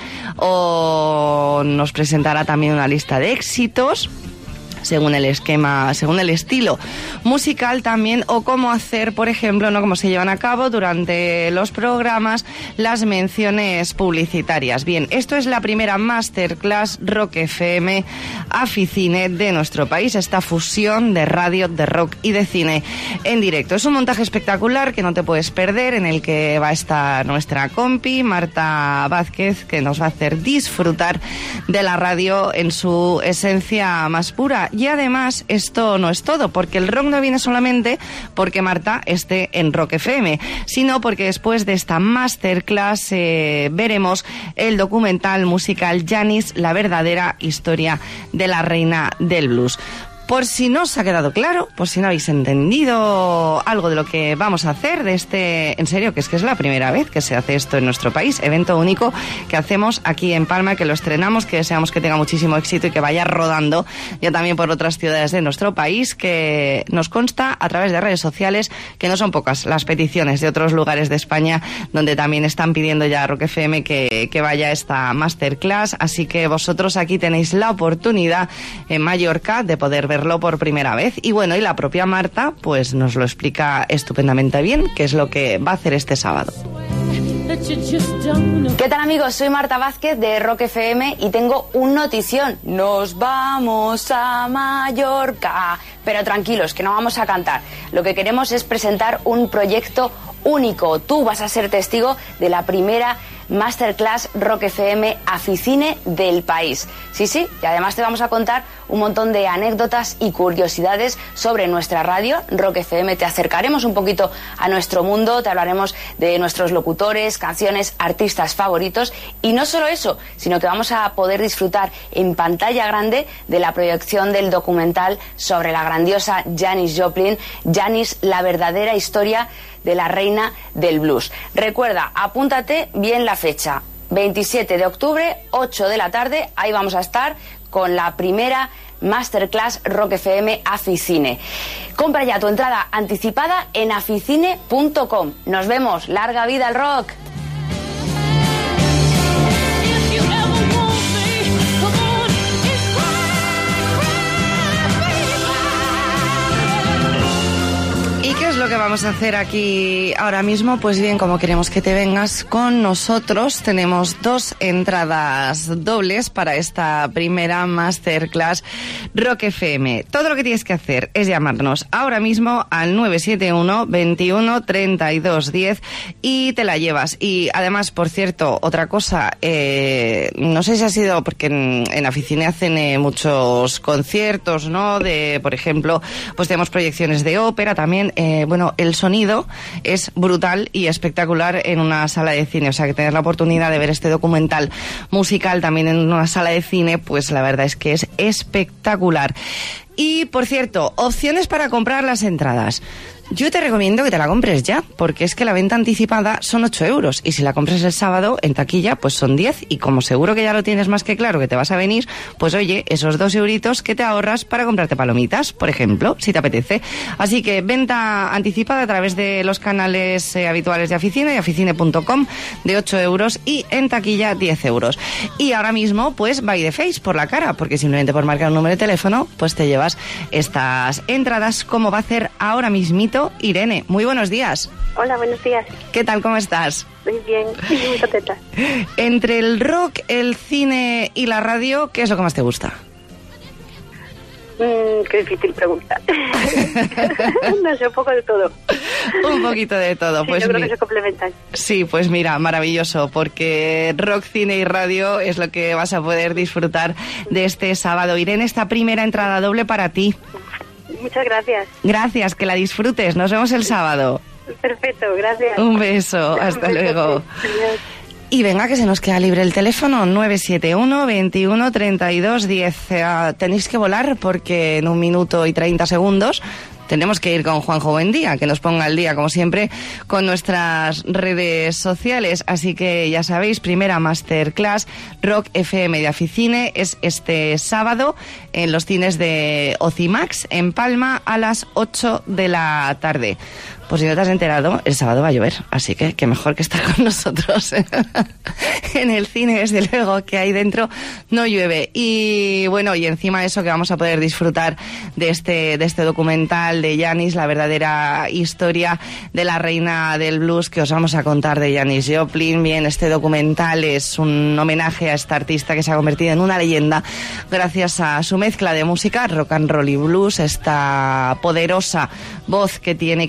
o nos presentará también una lista de éxitos según el esquema, según el estilo musical también, o cómo hacer, por ejemplo, no cómo se llevan a cabo durante los programas las menciones publicitarias. Bien, esto es la primera masterclass Rock F M Aficine de nuestro país, esta fusión de radio, de rock y de cine en directo. Es un montaje espectacular que no te puedes perder, en el que va a estar nuestra compi Marta Vázquez, que nos va a hacer disfrutar de la radio en su esencia más pura. Y además, esto no es todo, porque el rock no viene solamente porque Marta esté en Rock F M, sino porque después de esta masterclass eh, veremos el documental musical Janis, la verdadera historia de la reina del blues. Por si no os ha quedado claro, por si no habéis entendido algo de lo que vamos a hacer de este, en serio, que es que es la primera vez que se hace esto en nuestro país, evento único que hacemos aquí en Palma, que lo estrenamos, que deseamos que tenga muchísimo éxito y que vaya rodando ya también por otras ciudades de nuestro país, que nos consta a través de redes sociales que no son pocas las peticiones de otros lugares de España donde también están pidiendo ya a Rock F M que, que vaya esta masterclass, así que vosotros aquí tenéis la oportunidad en Mallorca de poder ver verlo por primera vez. Y bueno, y la propia Marta pues nos lo explica estupendamente bien, qué es lo que va a hacer este sábado. ¿Qué tal, amigos? Soy Marta Vázquez de Rock F M y tengo un notición. Nos vamos a Mallorca. Pero tranquilos, que no vamos a cantar. Lo que queremos es presentar un proyecto único. Tú vas a ser testigo de la primera Masterclass Rock F M Aficine del país. Sí, sí, y además te vamos a contar un montón de anécdotas y curiosidades sobre nuestra radio, Rock F M. Te acercaremos un poquito a nuestro mundo, te hablaremos de nuestros locutores, canciones, artistas favoritos. Y no solo eso, sino que vamos a poder disfrutar en pantalla grande de la proyección del documental sobre la grandiosa Janis Joplin, Janis, la verdadera historia de la reina del blues. Recuerda, apúntate bien la fecha, veintisiete de octubre, ocho de la tarde, ahí vamos a estar con la primera Masterclass Rock F M Aficine. Compra ya tu entrada anticipada en aficine punto com. Nos vemos, larga vida al rock. ¿Qué es lo que vamos a hacer aquí ahora mismo? Pues bien, como queremos que te vengas con nosotros, tenemos dos entradas dobles para esta primera Masterclass Rock F M. Todo lo que tienes que hacer es llamarnos ahora mismo al nueve siete uno, veintiuno, treinta y dos, diez y te la llevas. Y además, por cierto, otra cosa, eh, no sé si ha sido porque en, en Aficine hacen eh, muchos conciertos, ¿no? De, por ejemplo, pues tenemos proyecciones de ópera también. Eh, bueno, el sonido es brutal y espectacular en una sala de cine, o sea que tener la oportunidad de ver este documental musical también en una sala de cine, pues la verdad es que es espectacular. Y, por cierto, opciones para comprar las entradas. Yo te recomiendo que te la compres ya, porque es que la venta anticipada son ocho euros y si la compras el sábado en taquilla pues son diez, y como seguro que ya lo tienes más que claro que te vas a venir, pues oye, esos dos euritos que te ahorras para comprarte palomitas, por ejemplo, si te apetece. Así que venta anticipada a través de los canales eh, habituales de Aficine y aficine punto com de ocho euros y en taquilla diez euros. Y ahora mismo pues by the face, por la cara, porque simplemente por marcar un número de teléfono pues te llevas estas entradas, como va a hacer ahora mismito Irene. Muy buenos días. Hola, buenos días. ¿Qué tal? ¿Cómo estás? Muy bien, muy contenta. Entre el rock, el cine y la radio, ¿qué es lo que más te gusta? Mm, qué difícil pregunta. No sé, un poco de todo. Un poquito de todo. Sí, pues yo creo mi... que se complementan. Sí, pues mira, maravilloso, porque rock, cine y radio es lo que vas a poder disfrutar de este sábado. Irene, esta primera entrada doble para ti. Muchas gracias. Gracias, que la disfrutes. Nos vemos el sábado. Perfecto, gracias. Un beso, hasta luego. Adiós. Y venga, que se nos queda libre el teléfono, nueve siete uno, veintiuno, treinta y dos, diez. Uh, tenéis que volar porque en un minuto y treinta segundos tenemos que ir con Juanjo Buendía, que nos ponga al día, como siempre, con nuestras redes sociales. Así que ya sabéis, primera Masterclass Rock F M de Aficine es este sábado en los cines de Ocimax, en Palma, a las ocho de la tarde. Pues si no te has enterado, el sábado va a llover, así que qué mejor que estar con nosotros. En el cine, desde luego, que ahí dentro no llueve. Y bueno, y encima de eso que vamos a poder disfrutar de este, de este documental de Janis, la verdadera historia de la reina del blues, que os vamos a contar de Janis Joplin. Bien, este documental es un homenaje a esta artista que se ha convertido en una leyenda gracias a su mezcla de música, rock and roll y blues, esta poderosa voz que tiene, que nos acompaña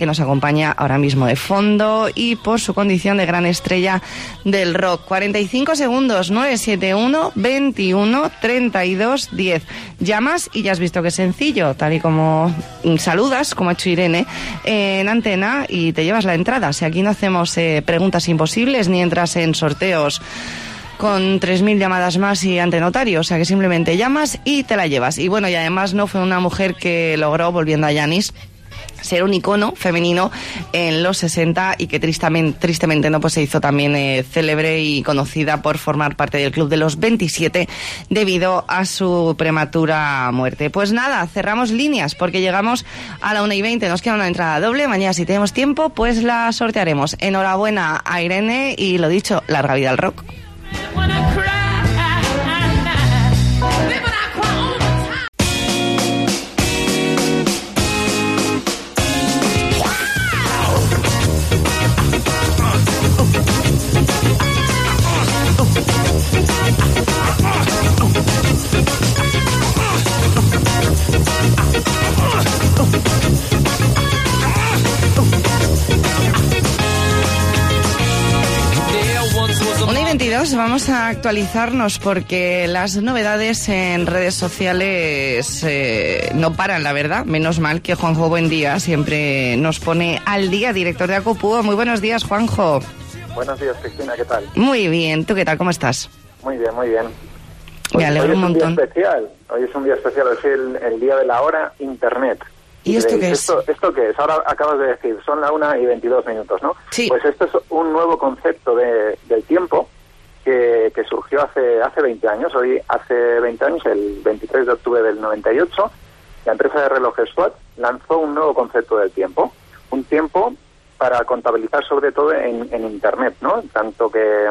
acompaña ahora mismo de fondo y por su condición de gran estrella del rock. cuarenta y cinco segundos, nueve siete uno, veintiuno, treinta y dos, diez. Llamas y ya has visto que es sencillo, tal y como saludas, como ha hecho Irene, eh, en antena y te llevas la entrada. Si aquí no hacemos eh, preguntas imposibles ni entras en sorteos con tres mil llamadas más y ante notario, o sea que simplemente llamas y te la llevas. Y bueno, y además no fue una mujer que logró, volviendo a Janis, ser un icono femenino en los sesenta y que tristemente, tristemente no pues se hizo también eh, célebre y conocida por formar parte del Club de los veintisiete debido a su prematura muerte. Pues nada, cerramos líneas porque llegamos a la una y veinte, nos queda una entrada doble, mañana si tenemos tiempo pues la sortearemos. Enhorabuena a Irene y lo dicho, larga vida al rock. Vamos a actualizarnos porque las novedades en redes sociales eh, no paran, la verdad. Menos mal que Juanjo Buendía siempre nos pone al día, director de Acopúo. Muy buenos días, Juanjo. Buenos días, Cristina, ¿qué tal? Muy bien, ¿tú qué tal? ¿Cómo estás? Muy bien, muy bien. Me hoy, alegro hoy un montón. Es un día especial, hoy es un día especial, es el, el día de la hora Internet. ¿Y esto qué es? ¿Esto, ¿Esto qué es? Ahora acabas de decir, son la una y veintidós minutos, ¿no? Sí. Pues esto es un nuevo concepto de, del tiempo que, que surgió hace hace veinte años. Hoy, hace veinte años, el veintitrés de octubre del noventa y ocho, la empresa de relojes SWAT lanzó un nuevo concepto del tiempo. Un tiempo para contabilizar sobre todo en, en Internet, ¿no? Tanto que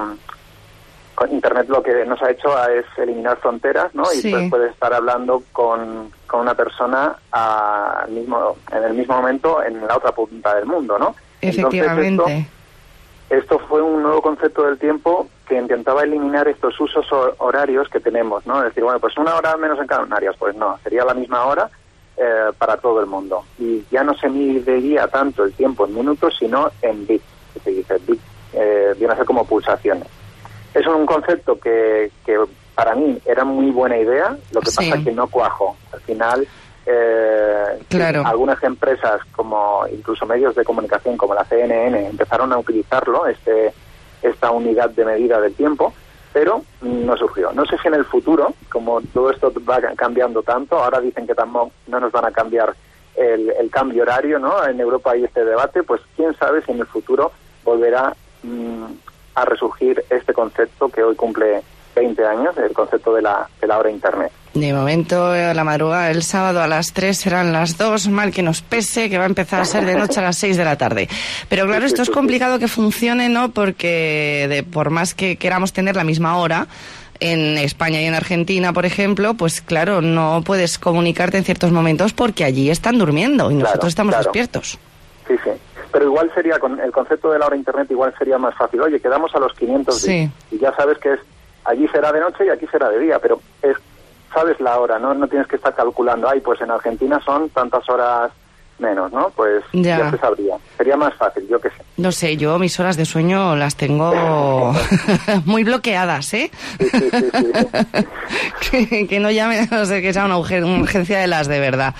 con Internet lo que nos ha hecho es eliminar fronteras, ¿no? Y sí. pues puedes estar hablando con, con una persona al mismo, en el mismo momento en la otra punta del mundo, ¿no? Efectivamente. Entonces, esto, esto fue un nuevo concepto del tiempo que intentaba eliminar estos usos horarios que tenemos, ¿no? Es decir, bueno, pues una hora menos en Canarias, pues no, sería la misma hora eh, para todo el mundo. Y ya no se mediría tanto el tiempo en minutos, sino en bits, que se dice bits, eh, viene a ser como pulsaciones. Es un concepto que, que para mí era muy buena idea, lo que sí. pasa es que no cuajó. Al final, eh, claro. algunas empresas, como incluso medios de comunicación como la C N N, empezaron a utilizarlo, este esta unidad de medida del tiempo, pero no surgió. No sé si en el futuro, como todo esto va cambiando tanto, ahora dicen que tampoco no nos van a cambiar el, el cambio horario, ¿no? En Europa hay este debate, pues quién sabe si en el futuro volverá mmm, a resurgir este concepto que hoy cumple veinte años, el concepto de la, de la hora Internet. De momento, la madrugada del sábado a las tres serán las dos, mal que nos pese, que va a empezar a ser de noche a las seis de la tarde. Pero claro, esto es complicado que funcione, ¿no? Porque de, por más que queramos tener la misma hora, en España y en Argentina, por ejemplo, pues claro, no puedes comunicarte en ciertos momentos porque allí están durmiendo y nosotros claro, estamos claro. despiertos. Sí, sí. Pero igual sería, con el concepto de la hora Internet, igual sería más fácil. Oye, quedamos a los quinientos sí. días y ya sabes que es allí será de noche y aquí será de día, pero es sabes la hora, ¿no? No tienes que estar calculando, ay, pues en Argentina son tantas horas menos, ¿no? Pues ya, ya se sabría. Sería más fácil, yo qué sé. No sé, yo mis horas de sueño las tengo muy bloqueadas, ¿eh? Sí, sí, sí, sí. que, que no llame, no sé, que sea una, urgen, una urgencia de las de verdad.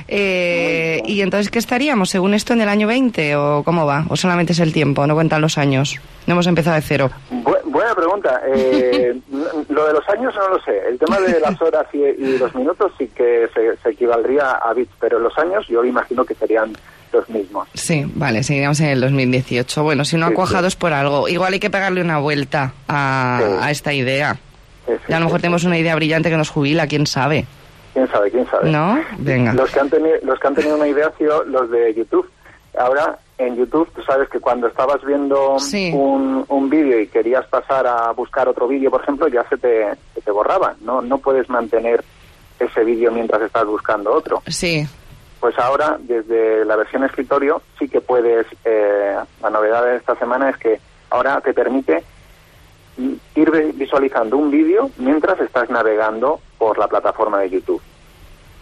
Eh, ¿Y entonces qué estaríamos, según esto, en el año veinte o cómo va? ¿O solamente es el tiempo, no cuentan los años? No hemos empezado de cero. Bu- buena pregunta. Eh, lo de los años no lo sé. El tema de las horas y, y los minutos sí que se, se equivaldría a bits, pero los años yo imagino que serían los mismos. Sí, vale, seguiríamos en el dos mil dieciocho. Bueno, si no sí, ha cuajado sí. es por algo. Igual hay que pegarle una vuelta a, sí. a esta idea. Sí, sí, y a lo mejor sí, tenemos sí. una idea brillante que nos jubila, quién sabe. ¿Quién sabe? ¿Quién sabe? ¿No? Venga. Los que han tenido, los que han tenido una idea han sido los de YouTube. Ahora, en YouTube, tú sabes que cuando estabas viendo sí. un, un vídeo y querías pasar a buscar otro vídeo, por ejemplo, ya se te, se te borraba. No, no puedes mantener ese vídeo mientras estás buscando otro. Sí. Pues ahora, desde la versión escritorio, sí que puedes... Eh, la novedad de esta semana es que ahora te permite ir visualizando un vídeo mientras estás navegando por la plataforma de YouTube.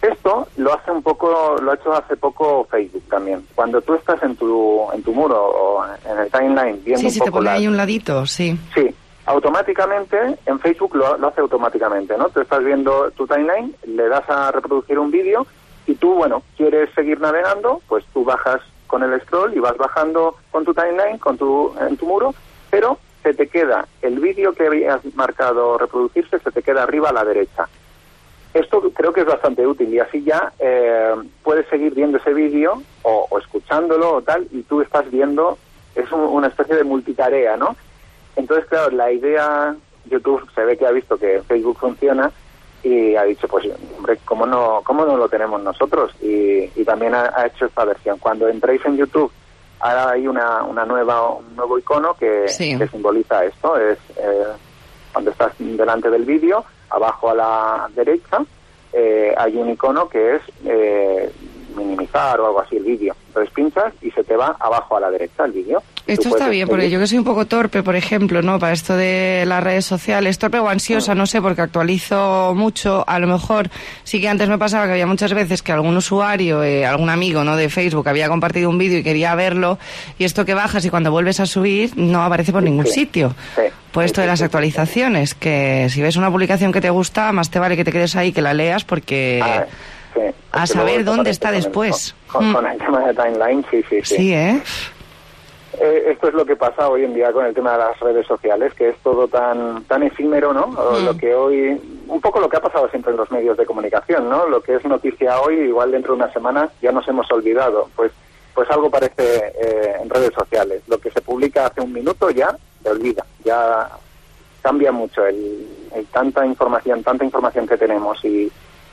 Esto lo hace un poco, lo ha hecho hace poco Facebook también. Cuando tú estás en tu en tu muro o en el timeline viendo sí, un sí, poco te pone las- ahí un ladito, sí. Sí, automáticamente en Facebook lo, lo hace automáticamente, ¿no? Tú estás viendo tu timeline, le das a reproducir un vídeo y tú, bueno, quieres seguir navegando, pues tú bajas con el scroll y vas bajando con tu timeline, con tu en tu muro, pero se te queda el vídeo que habías marcado reproducirse, se te queda arriba a la derecha. Esto creo que es bastante útil y así ya eh, puedes seguir viendo ese vídeo o, o escuchándolo o tal y tú estás viendo, es un- una especie de multitarea, ¿no? Entonces, claro, la idea, YouTube se ve que ha visto que Facebook funciona y ha dicho, pues, hombre, ¿cómo no, cómo no lo tenemos nosotros? Y, y también ha, ha hecho esta versión. Cuando entréis en YouTube, ahora hay una, una nueva, un nuevo icono que, Sí. que simboliza esto. Es eh, cuando estás delante del vídeo, abajo a la derecha, eh, hay un icono que es eh, minimizar o algo así el vídeo. Entonces pinchas y se te va abajo a la derecha el vídeo. Esto está bien, porque yo que soy un poco torpe, por ejemplo, ¿no? Para esto de las redes sociales, torpe o ansiosa, no sé, porque actualizo mucho. A lo mejor sí que antes me pasaba que había muchas veces que algún usuario, eh, algún amigo, ¿no? De Facebook había compartido un vídeo y quería verlo, y esto que bajas y cuando vuelves a subir no aparece por ningún Sí. sitio. Sí. Por esto de las actualizaciones, que si ves una publicación que te gusta, más te vale que te quedes ahí, que la leas, porque Ah, sí. a Porque saber luego dónde te está aparece con el- después. Con, Mm. con el tema de timeline, sí, sí, sí. Sí, ¿eh? Eh, esto es lo que pasa hoy en día con el tema de las redes sociales, que es todo tan tan efímero, ¿no? O Mm. Lo que hoy, un poco lo que ha pasado siempre en los medios de comunicación, ¿no? Lo que es noticia hoy, igual dentro de una semana ya nos hemos olvidado. Pues pues algo parece eh, en redes sociales. Lo que se publica hace un minuto ya se olvida, ya cambia mucho el, el tanta información, tanta información que tenemos y,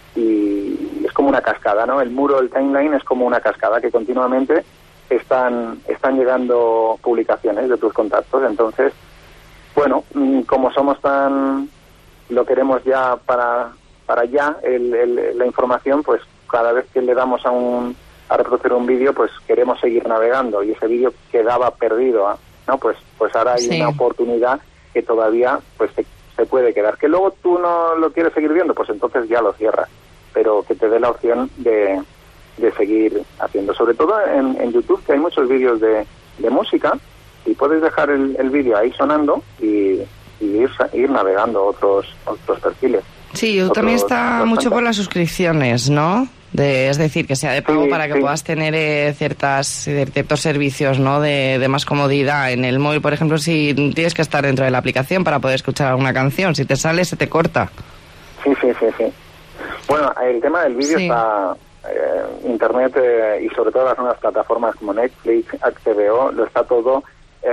y es como una cascada, ¿no? El muro, el timeline es como una cascada que continuamente están están llegando publicaciones de tus contactos. Entonces, bueno, mm, como somos tan, lo queremos ya para para ya el, el- la información, pues cada vez que le damos a un a reproducir un vídeo, pues queremos seguir navegando y ese vídeo quedaba perdido, ¿ah? ¿no? Pues pues ahora hay Sí. una oportunidad que todavía pues se, se puede quedar. Que luego tú no lo quieres seguir viendo, pues entonces ya lo cierras, pero que te dé la opción de de seguir haciendo, sobre todo en, en YouTube, que hay muchos vídeos de, de música y puedes dejar el, el vídeo ahí sonando y, y ir, sa- ir navegando otros otros perfiles. Sí, YouTube Otros- también está otros mucho por cuentas. las suscripciones, ¿no? De, es decir, que sea de pago Sí, para que sí. puedas tener eh, ciertas eh, ciertos servicios, ¿no? De, de más comodidad. En el móvil, por ejemplo, si tienes que estar dentro de la aplicación para poder escuchar alguna canción, si te sale se te corta. Sí, sí, sí, sí. Bueno, el tema del vídeo Sí. está... eh, Internet eh, y sobre todo las nuevas plataformas como Netflix, H B O, lo está todo...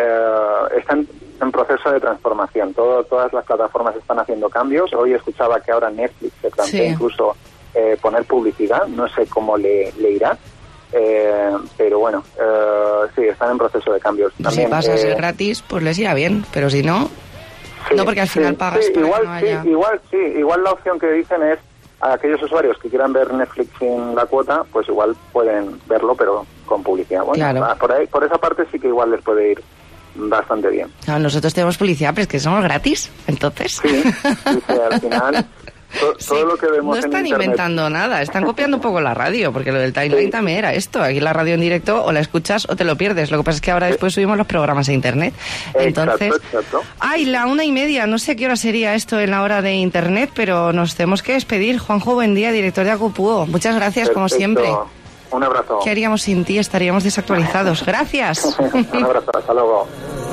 Eh, está en, en proceso de transformación. Todo, todas las plataformas están haciendo cambios. Hoy escuchaba que ahora Netflix se plantea Sí. incluso eh, poner publicidad. No sé cómo le, le irá. Eh, pero bueno, eh, sí, están en proceso de cambios. si También, pasa a ser eh, gratis, pues les irá bien, pero si no... Sí, No, porque al final sí, pagas sí, para que igual, no haya- sí, igual sí, igual la opción que dicen es a aquellos usuarios que quieran ver Netflix sin la cuota, pues igual pueden verlo, pero con publicidad. Bueno, Claro. ah, por ahí, por esa parte sí que igual les puede ir bastante bien. Claro, nosotros tenemos publicidad, pero es que somos gratis, entonces... Sí, sí, sí, al final to- todo Sí, lo que vemos no en están internet. inventando nada, están copiando un poco la radio, porque lo del timeline Sí. también era esto. Aquí la radio en directo o la escuchas o te lo pierdes. Lo que pasa es que ahora después subimos los programas a internet. Entonces, Exacto, exacto. ay, la una y media, no sé a qué hora sería esto en la hora de internet, pero nos tenemos que despedir. Juanjo, buen día, director de Acupuo. Muchas gracias, como Perfecto. siempre. Un abrazo. ¿Qué haríamos sin ti? Estaríamos desactualizados. Gracias. Un abrazo, hasta luego.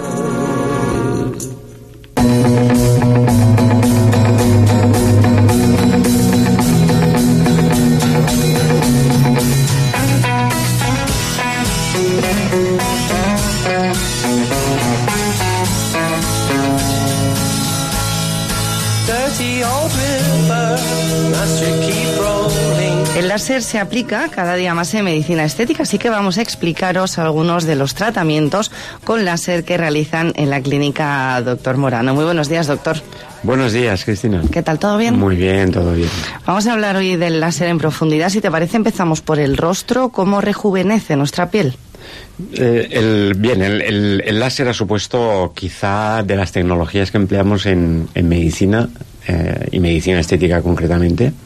El láser se aplica cada día más en medicina estética, así que vamos a explicaros algunos de los tratamientos con láser que realizan en la clínica Doctor Morano. Muy buenos días, doctor. Buenos días, Cristina. ¿Qué tal? ¿Todo bien? Muy bien, todo bien. Vamos a hablar hoy del láser en profundidad. Si te parece, empezamos por el rostro. ¿Cómo rejuvenece nuestra piel? Eh, el, bien, el, el, el láser ha supuesto quizá de las tecnologías que empleamos en, en medicina eh, y medicina estética concretamente,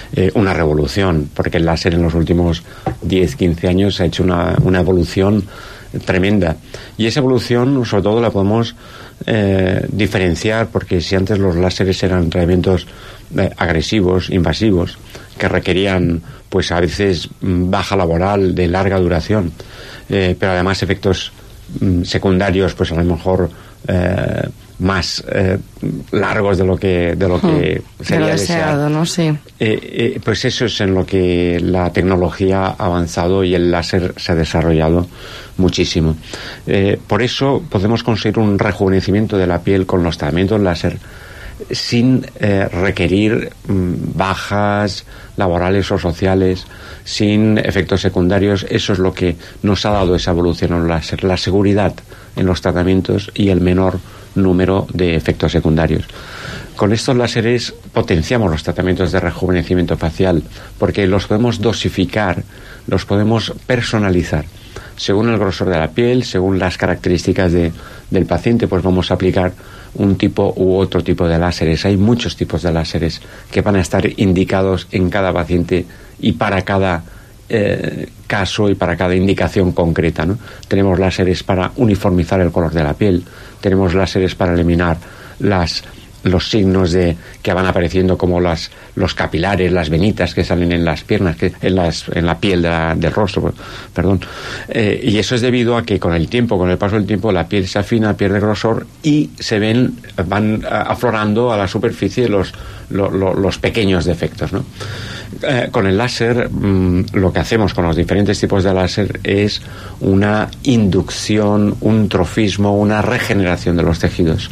eh, una revolución, porque el láser en los últimos diez, quince años ha hecho una, una evolución tremenda. Y esa evolución, sobre todo, la podemos eh, diferenciar, porque si antes los láseres eran tratamientos eh, agresivos, invasivos, que requerían, pues a veces, baja laboral de larga duración, eh, pero además efectos mm, secundarios, pues a lo mejor eh, más eh, largos de lo que de lo que hmm, sería de lo deseado, deseado, ¿no? Sí. Eh, eh, pues eso es en lo que la tecnología ha avanzado y el láser se ha desarrollado muchísimo. Eh, por eso podemos conseguir un rejuvenecimiento de la piel con los tratamientos láser sin eh, requerir mm, bajas laborales o sociales, sin efectos secundarios. Eso es lo que nos ha dado esa evolución en el láser, la seguridad en los tratamientos y el menor número de efectos secundarios. Con estos láseres potenciamos los tratamientos de rejuvenecimiento facial, porque los podemos dosificar, los podemos personalizar. Según el grosor de la piel, según las características de, del paciente, pues vamos a aplicar un tipo u otro tipo de láseres. Hay muchos tipos de láseres que van a estar indicados en cada paciente y para cada eh, caso y para cada indicación concreta, ¿no? Tenemos láseres para uniformizar el color de la piel, tenemos láseres para eliminar las los signos de que van apareciendo, como las los capilares, las venitas que salen en las piernas, que en las en la piel de la, del rostro, perdón. Eh, y eso es debido a que con el tiempo, con el paso del tiempo, la piel se afina, pierde grosor y se ven van aflorando a la superficie los los, los pequeños defectos, ¿no? Eh, con el láser, mmm, lo que hacemos con los diferentes tipos de láser es una inducción, un trofismo, una regeneración de los tejidos.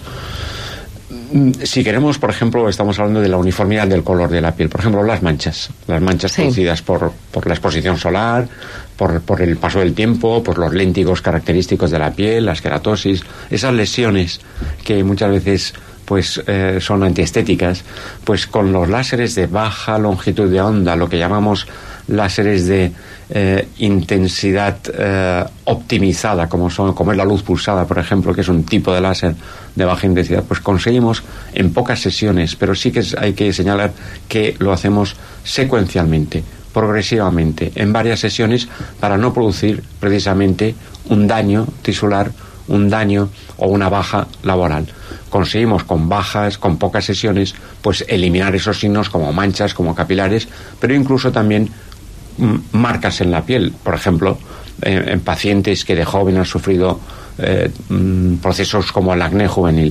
Si queremos, por ejemplo, estamos hablando de la uniformidad del color de la piel. Por ejemplo, las manchas. Las manchas sí. producidas por, por la exposición solar, por, por el paso del tiempo, por los léntigos característicos de la piel, las queratosis, esas lesiones que muchas veces pues eh, son antiestéticas, pues con los láseres de baja longitud de onda, lo que llamamos láseres de eh, intensidad eh, optimizada, como son como es la luz pulsada, por ejemplo, que es un tipo de láser de baja intensidad, pues conseguimos en pocas sesiones, pero sí que hay que señalar que lo hacemos secuencialmente, progresivamente, en varias sesiones, para no producir precisamente un daño tisular, un daño o una baja laboral. Conseguimos con bajas, con pocas sesiones, pues eliminar esos signos como manchas, como capilares, pero incluso también m- marcas en la piel. Por ejemplo, eh, en pacientes que de joven han sufrido eh, m- procesos como el acné juvenil.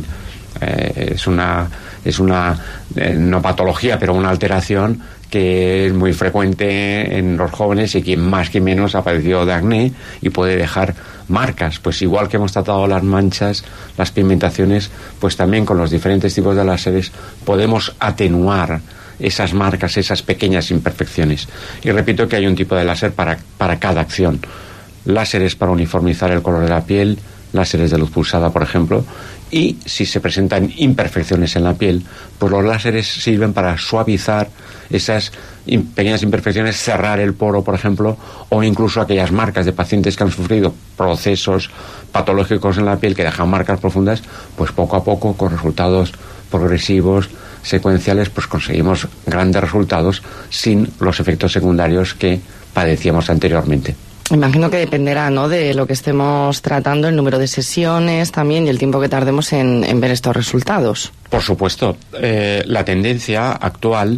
Eh, es una, es una eh, no patología, pero una alteración que es muy frecuente en los jóvenes y quien más que menos ha padecido de acné y puede dejar marcas. Pues igual que hemos tratado las manchas, las pigmentaciones, pues también con los diferentes tipos de láseres podemos atenuar esas marcas, esas pequeñas imperfecciones. Y repito que hay un tipo de láser para, para cada acción. Láseres para uniformizar el color de la piel, láseres de luz pulsada, por ejemplo, y si se presentan imperfecciones en la piel, pues los láseres sirven para suavizar esas pequeñas imperfecciones, cerrar el poro, por ejemplo, o incluso aquellas marcas de pacientes que han sufrido procesos patológicos en la piel que dejan marcas profundas, pues poco a poco, con resultados progresivos, secuenciales, pues conseguimos grandes resultados sin los efectos secundarios que padecíamos anteriormente. Imagino que dependerá, ¿no?, de lo que estemos tratando, el número de sesiones también y el tiempo que tardemos en, en ver estos resultados. Por supuesto. Eh, la tendencia actual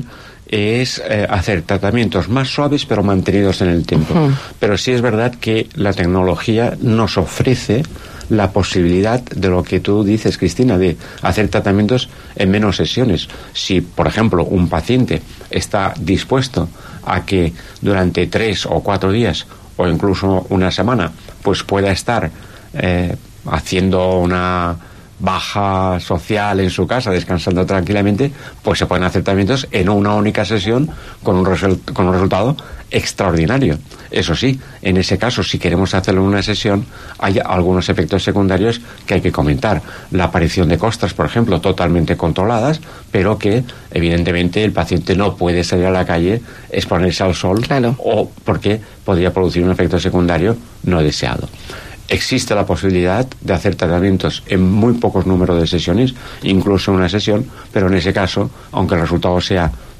es eh, hacer tratamientos más suaves pero mantenidos en el tiempo. Uh-huh. Pero sí es verdad que la tecnología nos ofrece la posibilidad de lo que tú dices, Cristina, de hacer tratamientos en menos sesiones. Si, por ejemplo, un paciente está dispuesto a que durante tres o cuatro días o incluso una semana, pues pueda estar eh, haciendo una baja social en su casa, descansando tranquilamente, pues se pueden hacer tratamientos en una única sesión con un, result- con un resultado extraordinario. Eso sí, en ese caso, si queremos hacerlo en una sesión, hay algunos efectos secundarios que hay que comentar. La aparición de costras, por ejemplo, totalmente controladas, pero que evidentemente el paciente no puede salir a la calle, exponerse al sol, claro, o porque podría producir un efecto secundario no deseado. Existe la posibilidad de hacer tratamientos en muy pocos números de sesiones, incluso en una sesión, pero en ese caso, aunque el resultado sea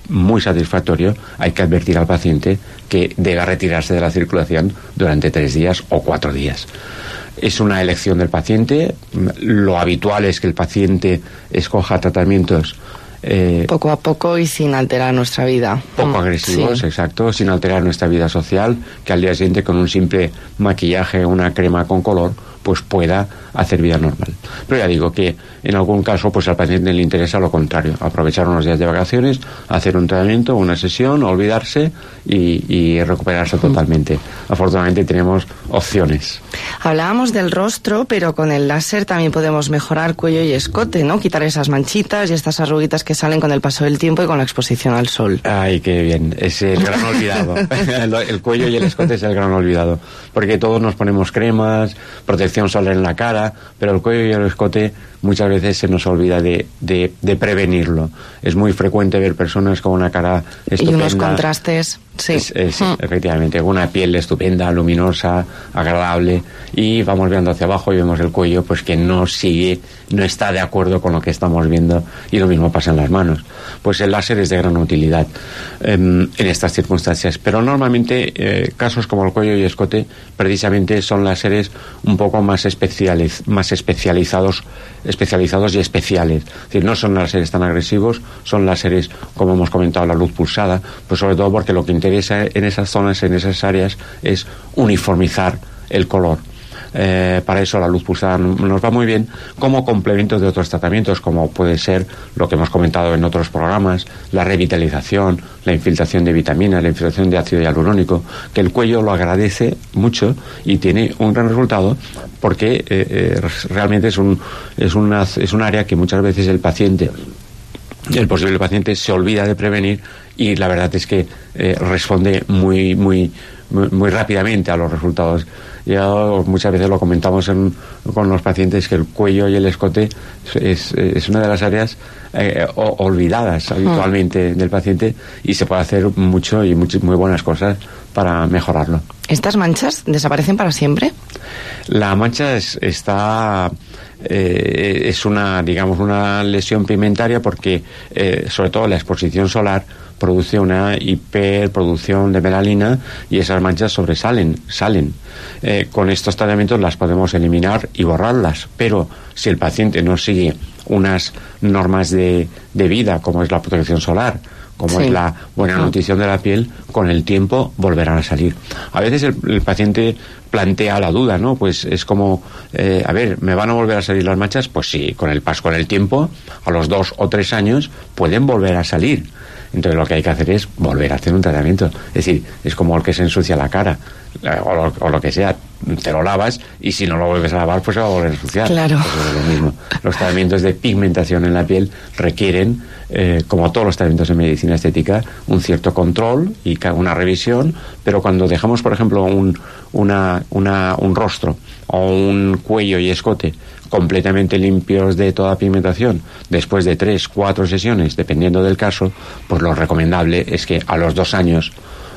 muy satisfactorio, hay que advertir al paciente que debe retirarse de la circulación durante tres días o cuatro días. Es una elección del paciente. Lo habitual es que el paciente escoja tratamientos Eh, poco a poco y sin alterar nuestra vida. Poco agresivos, sí. Exacto, sin alterar nuestra vida social, que al día siguiente con un simple maquillaje, una crema con color, pues pueda hacer vida normal. Pero ya digo que en algún caso pues al paciente le interesa lo contrario, aprovechar unos días de vacaciones, hacer un tratamiento, una sesión, olvidarse y, y recuperarse totalmente. Afortunadamente tenemos opciones. Hablábamos del rostro, pero con el láser también podemos mejorar cuello y escote, ¿no? Quitar esas manchitas y estas arruguitas que salen con el paso del tiempo y con la exposición al sol. Ay, qué bien, es el gran olvidado. el, el cuello y el escote es el gran olvidado, porque todos nos ponemos cremas, protección solar en la cara, pero el cuello y el escote muchas veces se nos olvida de, de, de prevenirlo. Es muy frecuente ver personas con una cara estupenda. Y unos contrastes, sí. Es, es, mm. Efectivamente, con una piel estupenda, luminosa, agradable, y vamos viendo hacia abajo y vemos el cuello pues que no sigue, no está de acuerdo con lo que estamos viendo, y lo mismo pasa en las manos. Pues el láser es de gran utilidad eh, en estas circunstancias, pero normalmente eh, casos como el cuello y escote precisamente son láseres un poco más especiales, más especializados especializados y especiales. Es decir, no son láseres tan agresivos, son láseres, como hemos comentado, la luz pulsada, pues sobre todo porque lo que interesa en esas zonas, en esas áreas, es uniformizar el color. Eh, para eso la luz pulsada nos va muy bien como complemento de otros tratamientos, como puede ser lo que hemos comentado en otros programas, la revitalización, la infiltración de vitaminas, la infiltración de ácido hialurónico, que el cuello lo agradece mucho y tiene un gran resultado, porque eh, eh, realmente es un, es, una, es un área que muchas veces el paciente el posible paciente se olvida de prevenir, y la verdad es que eh, responde muy muy muy, muy rápidamente a los resultados. Ya muchas veces lo comentamos en, con los pacientes, que el cuello y el escote es, es una de las áreas eh, o, olvidadas habitualmente del paciente, y se puede hacer mucho y much, muy buenas cosas para mejorarlo. ¿Estas manchas desaparecen para siempre? La mancha es, está eh, es una, digamos, una lesión pigmentaria, porque eh, sobre todo la exposición solar produce una hiperproducción de melanina, y esas manchas sobresalen, salen. Eh, con estos tratamientos las podemos eliminar y borrarlas, pero si el paciente no sigue unas normas de, de vida, como es la protección solar, como sí. es la buena nutrición de la piel, con el tiempo volverán a salir. A veces el, el paciente plantea la duda, ¿no? Pues es como, eh, a ver, ¿me van a volver a salir las manchas? Pues sí, con el paso, con el tiempo, a los dos o tres años, pueden volver a salir. Entonces lo que hay que hacer es volver a hacer un tratamiento. Es decir, es como el que se ensucia la cara, o lo, o lo que sea, te lo lavas, y si no lo vuelves a lavar, pues se va a volver a ensuciar. Claro. Pues es lo mismo. Los tratamientos de pigmentación en la piel requieren, eh, como todos los tratamientos en medicina estética, un cierto control y una revisión, pero cuando dejamos, por ejemplo, un, una, una, un rostro o un cuello y escote completamente limpios de toda pigmentación, después de tres, cuatro sesiones, dependiendo del caso, pues lo recomendable es que a los dos años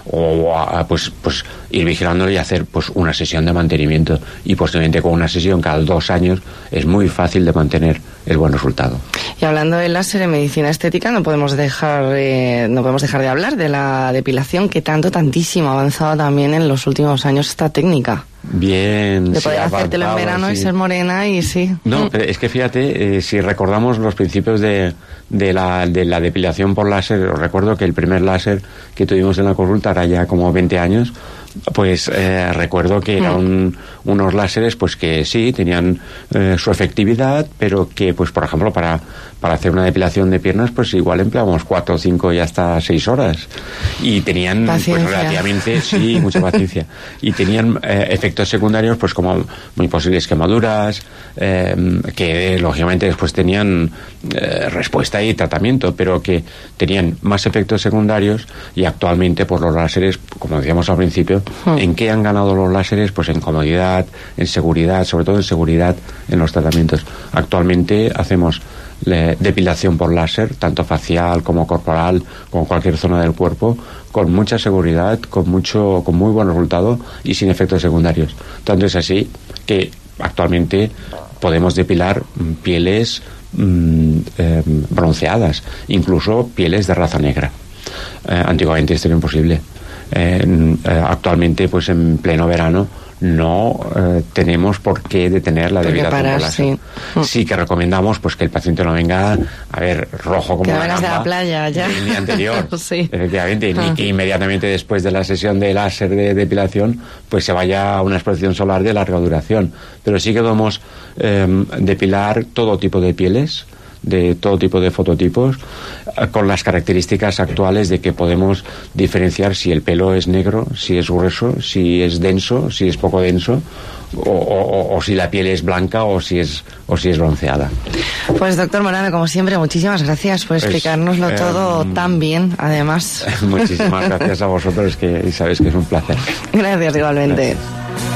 o a, pues pues ir vigilándolo y hacer pues una sesión de mantenimiento, y posteriormente con una sesión cada dos años es muy fácil de mantener el buen resultado. Y hablando del láser en medicina estética, no podemos dejar eh, no podemos dejar de hablar de la depilación, que tanto tantísimo ha avanzado también en los últimos años esta técnica. Bien, de poder hacértelo en verano sí. y ser morena, y sí. No, pero es que fíjate, eh, si recordamos los principios de, de, la, de la depilación por láser, os recuerdo que el primer láser que tuvimos en la consulta era ya como veinte años, pues eh, recuerdo que eran unos láseres pues que sí, tenían eh, su efectividad, pero que pues por ejemplo para, para hacer una depilación de piernas pues igual empleábamos cuatro, cinco y hasta seis horas, y tenían paciencia. Pues relativamente, sí, mucha paciencia, y tenían eh, efectos secundarios pues como muy posibles quemaduras, eh, que lógicamente después tenían eh, respuesta y tratamiento, pero que tenían más efectos secundarios. Y actualmente por los láseres, como decíamos al principio, ¿en qué han ganado los láseres? Pues en comodidad, en seguridad, sobre todo en seguridad en los tratamientos. Actualmente hacemos eh, depilación por láser, tanto facial como corporal, como cualquier zona del cuerpo, con mucha seguridad, con mucho, con muy buen resultado y sin efectos secundarios. Tanto es así que actualmente podemos depilar pieles mm, eh, bronceadas, incluso pieles de raza negra. Eh, antiguamente esto era imposible. Eh, eh, actualmente, pues en pleno verano, no eh, tenemos por qué detener la debida parar, sí. sí que recomendamos pues que el paciente no venga a ver rojo como que una vengas de la playa ya el día anterior sí. Efectivamente, ah. ni que inmediatamente después de la sesión de láser de depilación pues se vaya a una exposición solar de larga duración, pero sí que podemos eh, depilar todo tipo de pieles, de todo tipo de fototipos, con las características actuales de que podemos diferenciar si el pelo es negro, si es grueso, si es denso, si es poco denso, o, o, o si la piel es blanca o si es o si es bronceada. Pues doctor Morano, como siempre, muchísimas gracias por explicárnoslo pues, eh, todo tan bien, además. Muchísimas gracias a vosotros, que sabéis que es un placer. Gracias igualmente. Gracias.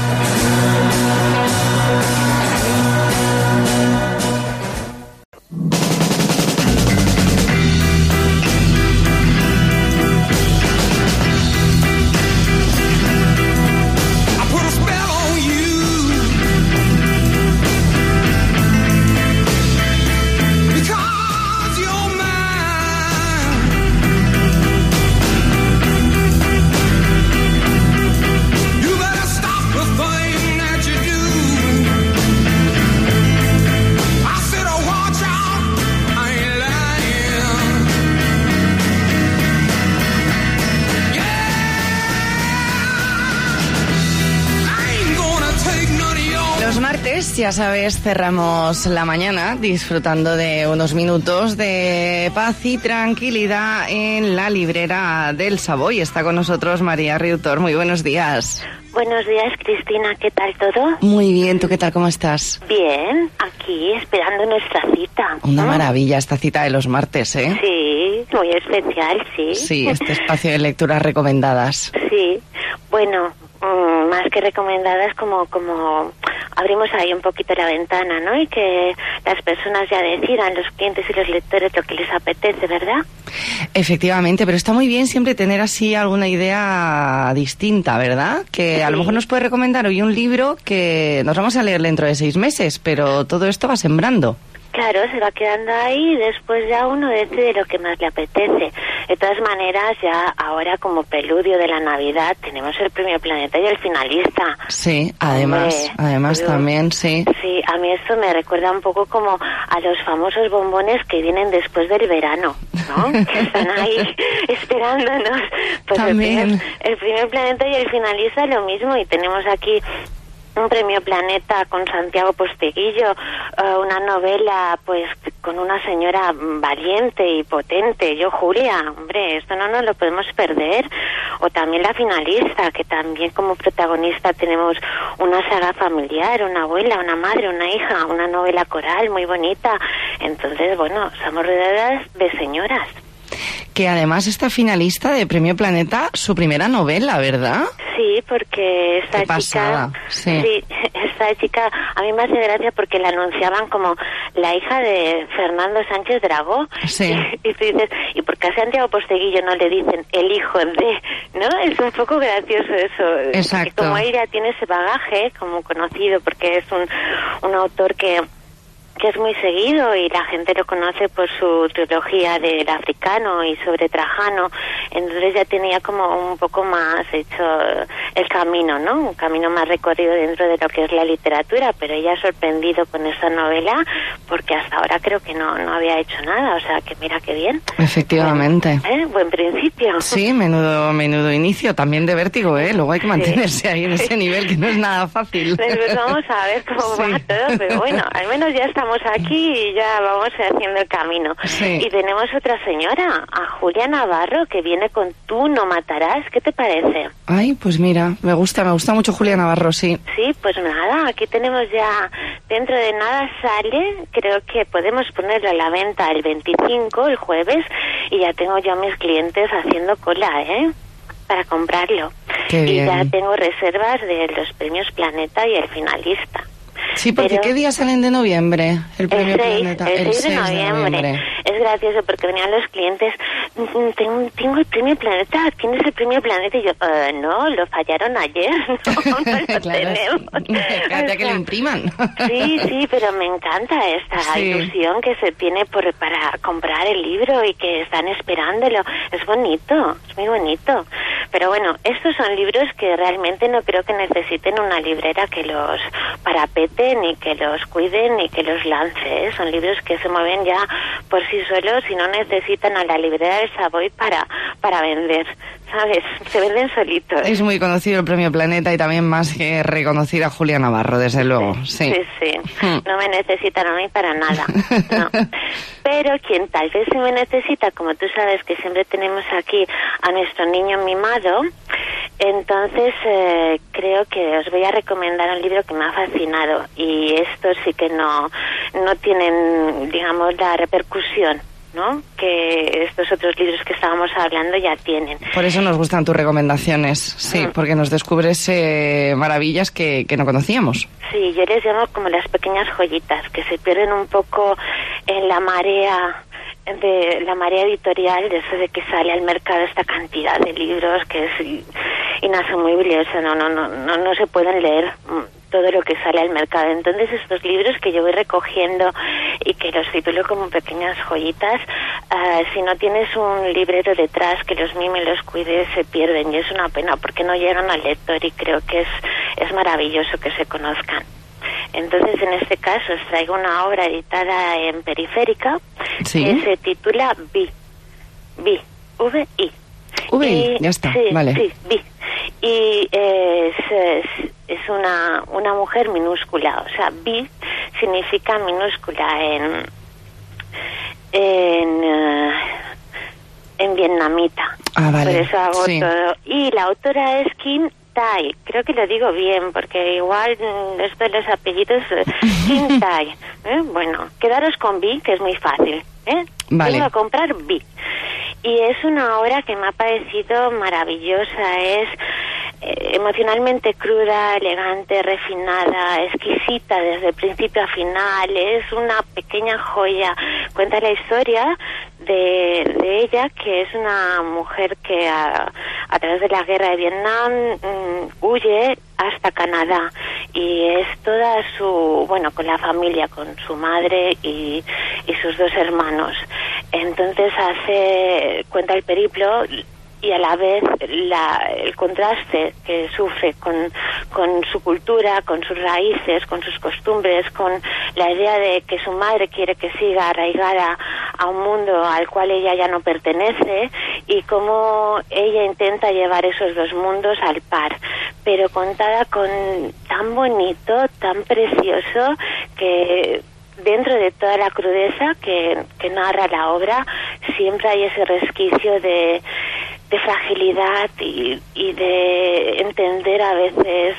Ya sabes, cerramos la mañana disfrutando de unos minutos de paz y tranquilidad en la librera del Savoy. Está con nosotros María Riutor. Muy buenos días. Buenos días, Cristina. ¿Qué tal todo? Muy bien. ¿Tú qué tal? ¿Cómo estás? Bien. Aquí esperando nuestra cita. Una maravilla esta cita de los martes, ¿eh? Sí, muy especial, sí. Sí, este espacio de lecturas recomendadas. Sí. Bueno, mmm, más que recomendadas, como como abrimos ahí un poquito la ventana, ¿no? Y que las personas ya decidan, los clientes y los lectores, lo que les apetece, ¿verdad? Efectivamente, pero está muy bien siempre tener así alguna idea distinta, ¿verdad? Que sí. A lo mejor nos puede recomendar hoy un libro que nos vamos a leer dentro de seis meses, pero todo esto va sembrando. Claro, se va quedando ahí y después ya uno decide lo que más le apetece. De todas maneras, ya ahora como preludio de la Navidad tenemos el Premio Planeta y el finalista. Sí, además, Hombre, además yo, también, sí. Sí, a mí esto me recuerda un poco como a los famosos bombones que vienen después del verano, ¿no? Que están ahí esperándonos. Pues también. El primer, el Premio Planeta y el finalista lo mismo, y tenemos aquí un Premio Planeta con Santiago Posteguillo, uh, una novela pues con una señora valiente y potente, yo Julia, hombre, esto no nos lo podemos perder. O también la finalista, que también como protagonista tenemos una saga familiar, una abuela, una madre, una hija, una novela coral muy bonita. Entonces, bueno, estamos rodeadas de señoras. Que además esta finalista de Premio Planeta, su primera novela, ¿verdad? Sí, porque esta Qué chica... pasada, sí. sí, esta chica a mí me hace gracia porque la anunciaban como la hija de Fernando Sánchez Dragó. Sí. Y, y tú dices, ¿y por qué a Santiago Posteguillo no le dicen el hijo de...? ¿No? Es un poco gracioso eso. Exacto. Que como ella tiene ese bagaje, como conocido, porque es un, un autor que... que es muy seguido y la gente lo conoce por su trilogía del africano y sobre Trajano, entonces ya tenía como un poco más hecho el camino, ¿no? Un camino más recorrido dentro de lo que es la literatura, pero ella ha sorprendido con esta novela porque hasta ahora creo que no, no había hecho nada, o sea que mira qué bien. Efectivamente. Bueno, ¿eh? Buen principio. Sí, menudo, menudo inicio, también de vértigo, ¿eh? Luego hay que mantenerse sí. ahí en ese nivel que no es nada fácil. Después vamos a ver cómo sí. va todo, pero bueno, al menos ya está Estamos aquí y ya vamos haciendo el camino. Sí. Y tenemos otra señora, a Julia Navarro, que viene con Tú no matarás. ¿Qué te parece? Ay, pues mira, me gusta, me gusta mucho Julia Navarro, sí. Sí, pues nada, aquí tenemos ya, dentro de nada sale, creo que podemos ponerlo a la venta el veinticinco, el jueves, y ya tengo yo a mis clientes haciendo cola, ¿eh? Para comprarlo. Qué bien. Y ya tengo reservas de los premios Planeta y el finalista. Sí, porque Pero, ¿qué días salen de noviembre? El premio el seis, Planeta. El seis de noviembre. Es gracioso porque venían los clientes tengo, tengo el premio Planeta, ¿tienes el premio Planeta? Y yo, uh, no, lo fallaron ayer, no, no lo claro, tenemos. Espérate a que lo impriman. Sí, sí, pero me encanta esta Sí. ilusión que se tiene por para comprar el libro y que están esperándolo. Es bonito, es muy bonito. Pero bueno, estos son libros que realmente no creo que necesiten una librera que los parapete, ni que los cuide, ni que los lance, ¿eh? Son libros que se mueven ya por sí solos y no necesitan a la librera del Savoy para, para vender, ¿sabes? Se venden solitos. Es muy conocido el premio Planeta y también más que reconocir a Julia Navarro, desde luego. Sí, sí, sí. No me necesitan a mí para nada. No. Pero quien tal vez sí me necesita, como tú sabes que siempre tenemos aquí a nuestro niño mimado, entonces eh, creo que os voy a recomendar un libro que me ha fascinado, y estos sí que no, no tienen, digamos, la repercusión, ¿no?, que estos otros libros que estábamos hablando ya tienen. Por eso nos gustan tus recomendaciones, sí, Mm. porque nos descubres eh, maravillas que, que no conocíamos. Sí, yo les llamo como las pequeñas joyitas, que se pierden un poco en la marea de la marea editorial, de eso de que sale al mercado esta cantidad de libros que es inasumible, o sea, no, no, no, no, no se pueden leer mm, todo lo que sale al mercado. Entonces estos libros que yo voy recogiendo y que los titulo como pequeñas joyitas, uh, si no tienes un librero detrás que los mime y los cuide, se pierden, y es una pena porque no llegan al lector, y creo que es, es maravilloso que se conozcan. Entonces, en este caso, os traigo una obra editada en Periférica, Sí. que se titula Vi. Vi. V I. V I, Y- ya está, sí, vale. Sí, Vi. Y es, es, es una, una mujer minúscula, o sea, Vi significa minúscula en, en, eh, en vietnamita. Ah, vale, Por eso hago sí. todo. Y la autora es Kim Tai, creo que lo digo bien, porque igual mm, esto de los apellidos, eh, Kim Tai. ¿eh? Bueno, quedaros con Vi, que es muy fácil. ¿eh? Vale. Vengo a comprar Vi. Y es una obra que me ha parecido maravillosa, es eh, emocionalmente cruda, elegante, refinada, exquisita desde el principio a final, es una pequeña joya. Cuenta la historia de, de ella, que es una mujer que a, a través de la guerra de Vietnam mm, huye hasta Canadá, y es toda su, bueno, con la familia, con su madre y, y sus dos hermanos. Entonces hace, cuenta el periplo y a la vez la, el contraste que sufre con, con su cultura, con sus raíces, con sus costumbres, con la idea de que su madre quiere que siga arraigada a un mundo al cual ella ya no pertenece, y cómo ella intenta llevar esos dos mundos al par, pero contada con tan bonito, tan precioso, que dentro de toda la crudeza que, que narra la obra, siempre hay ese resquicio de, de fragilidad y, y de entender a veces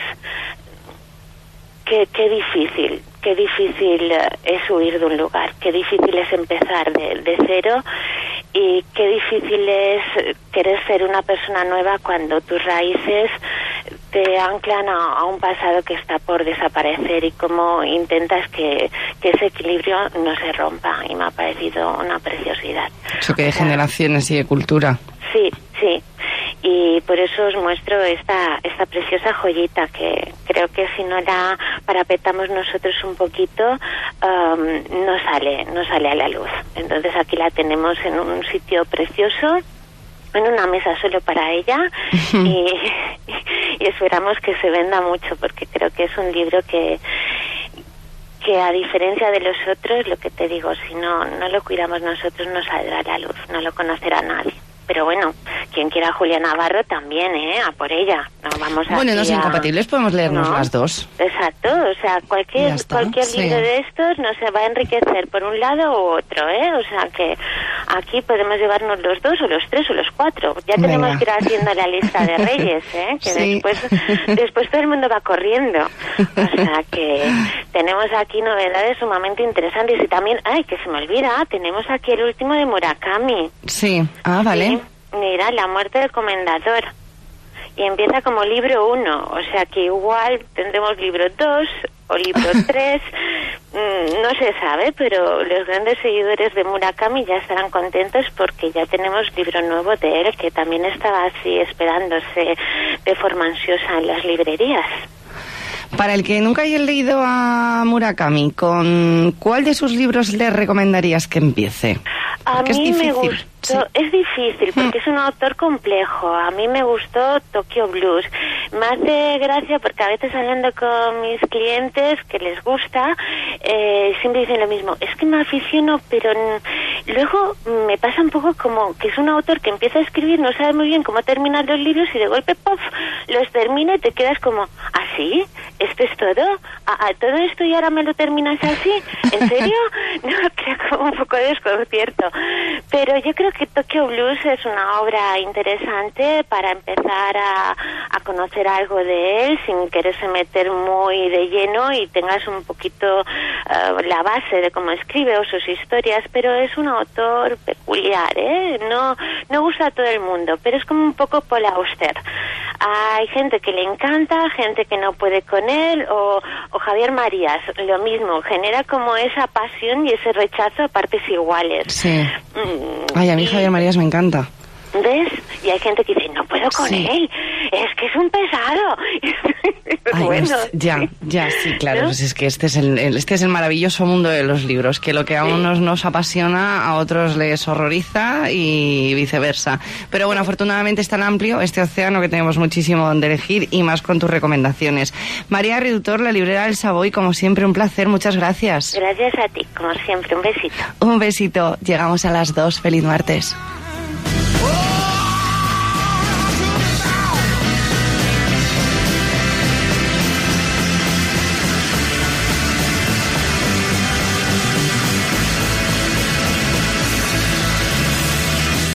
que qué difícil, qué difícil es huir de un lugar, qué difícil es empezar de, de cero, y qué difícil es querer ser una persona nueva cuando tus raíces te anclan a, a un pasado que está por desaparecer, y cómo intentas que, que ese equilibrio no se rompa. Y me ha parecido una preciosidad. Choque de generaciones y de cultura. Sí, sí. Y por eso os muestro esta esta preciosa joyita, que creo que si no la parapetamos nosotros un poquito, um, no sale, no sale a la luz. Entonces aquí la tenemos en un sitio precioso, en una mesa solo para ella, y, y esperamos que se venda mucho, porque creo que es un libro que que a diferencia de los otros, lo que te digo, si no no lo cuidamos nosotros, no saldrá a la luz, no lo conocerá nadie. Pero bueno, quien quiera a Julia Navarro también, ¿eh? A por ella. No vamos a Bueno, no son incompatibles, podemos leernos ¿No? las dos. Exacto, o sea, cualquier Ya está, cualquier sí. libro de estos nos se va a enriquecer por un lado u otro, ¿eh? O sea que aquí podemos llevarnos los dos o los tres o los cuatro. Ya Venga. tenemos que ir haciendo la lista de reyes, ¿eh? Que Sí. después después todo el mundo va corriendo. O sea que tenemos aquí novedades sumamente interesantes, y también, ay, que se me olvida, tenemos aquí el último de Murakami. Sí, ah, vale. Sí, mira, La muerte del comendador. y empieza como libro uno, o sea que igual tendremos libro dos o libro tres, no se sabe, pero los grandes seguidores de Murakami ya estarán contentos porque ya tenemos libro nuevo de él, que también estaba así esperándose de forma ansiosa en las librerías. Para el que nunca haya leído a Murakami, ¿con cuál de sus libros le recomendarías que empiece? A Porque mí es me difícil. gustó, Sí. es difícil porque es un autor complejo. A mí me gustó Tokyo Blues. Me hace gracia porque a veces hablando con mis clientes que les gusta, eh, siempre dicen lo mismo. Es que me aficiono, pero n- luego me pasa un poco como que es un autor que empieza a escribir, no sabe muy bien cómo terminar los libros y de golpe, ¡puff!, los termina y te quedas como, ¿así? ¿Esto es todo? ¿A, a todo esto y ahora me lo terminas así? ¿En serio? No, creo como un poco de desconcierto. Pero yo creo que Tokyo Blues es una obra interesante para empezar a, a conocer algo de él sin quererse meter muy de lleno y tengas un poquito uh, la base de cómo escribe o sus historias, pero es un autor peculiar, ¿eh? No, no gusta a todo el mundo, pero es como un poco Paul Auster. Hay gente que le encanta, gente que no puede con él, o, o Javier Marías, lo mismo, genera como esa pasión y ese rechazo a partes iguales. Sí. Mm, Ay, a mí y- Javier Marías me encanta. ¿Ves? Y hay gente que dice, no puedo con Sí. él, es que es un pesado. Ay, bueno, es- ya, ya, sí, claro. ¿no? Pues es que este es el, el- este es el maravilloso mundo de los libros, que lo que a unos nos apasiona, a otros les horroriza y viceversa. Pero bueno, afortunadamente es tan amplio este océano que tenemos muchísimo donde elegir y más con tus recomendaciones. María Redutor, la librera del Savoy, como siempre, un placer. Muchas gracias. Gracias a ti, como siempre, un besito. Un besito. Llegamos a las dos. Feliz martes.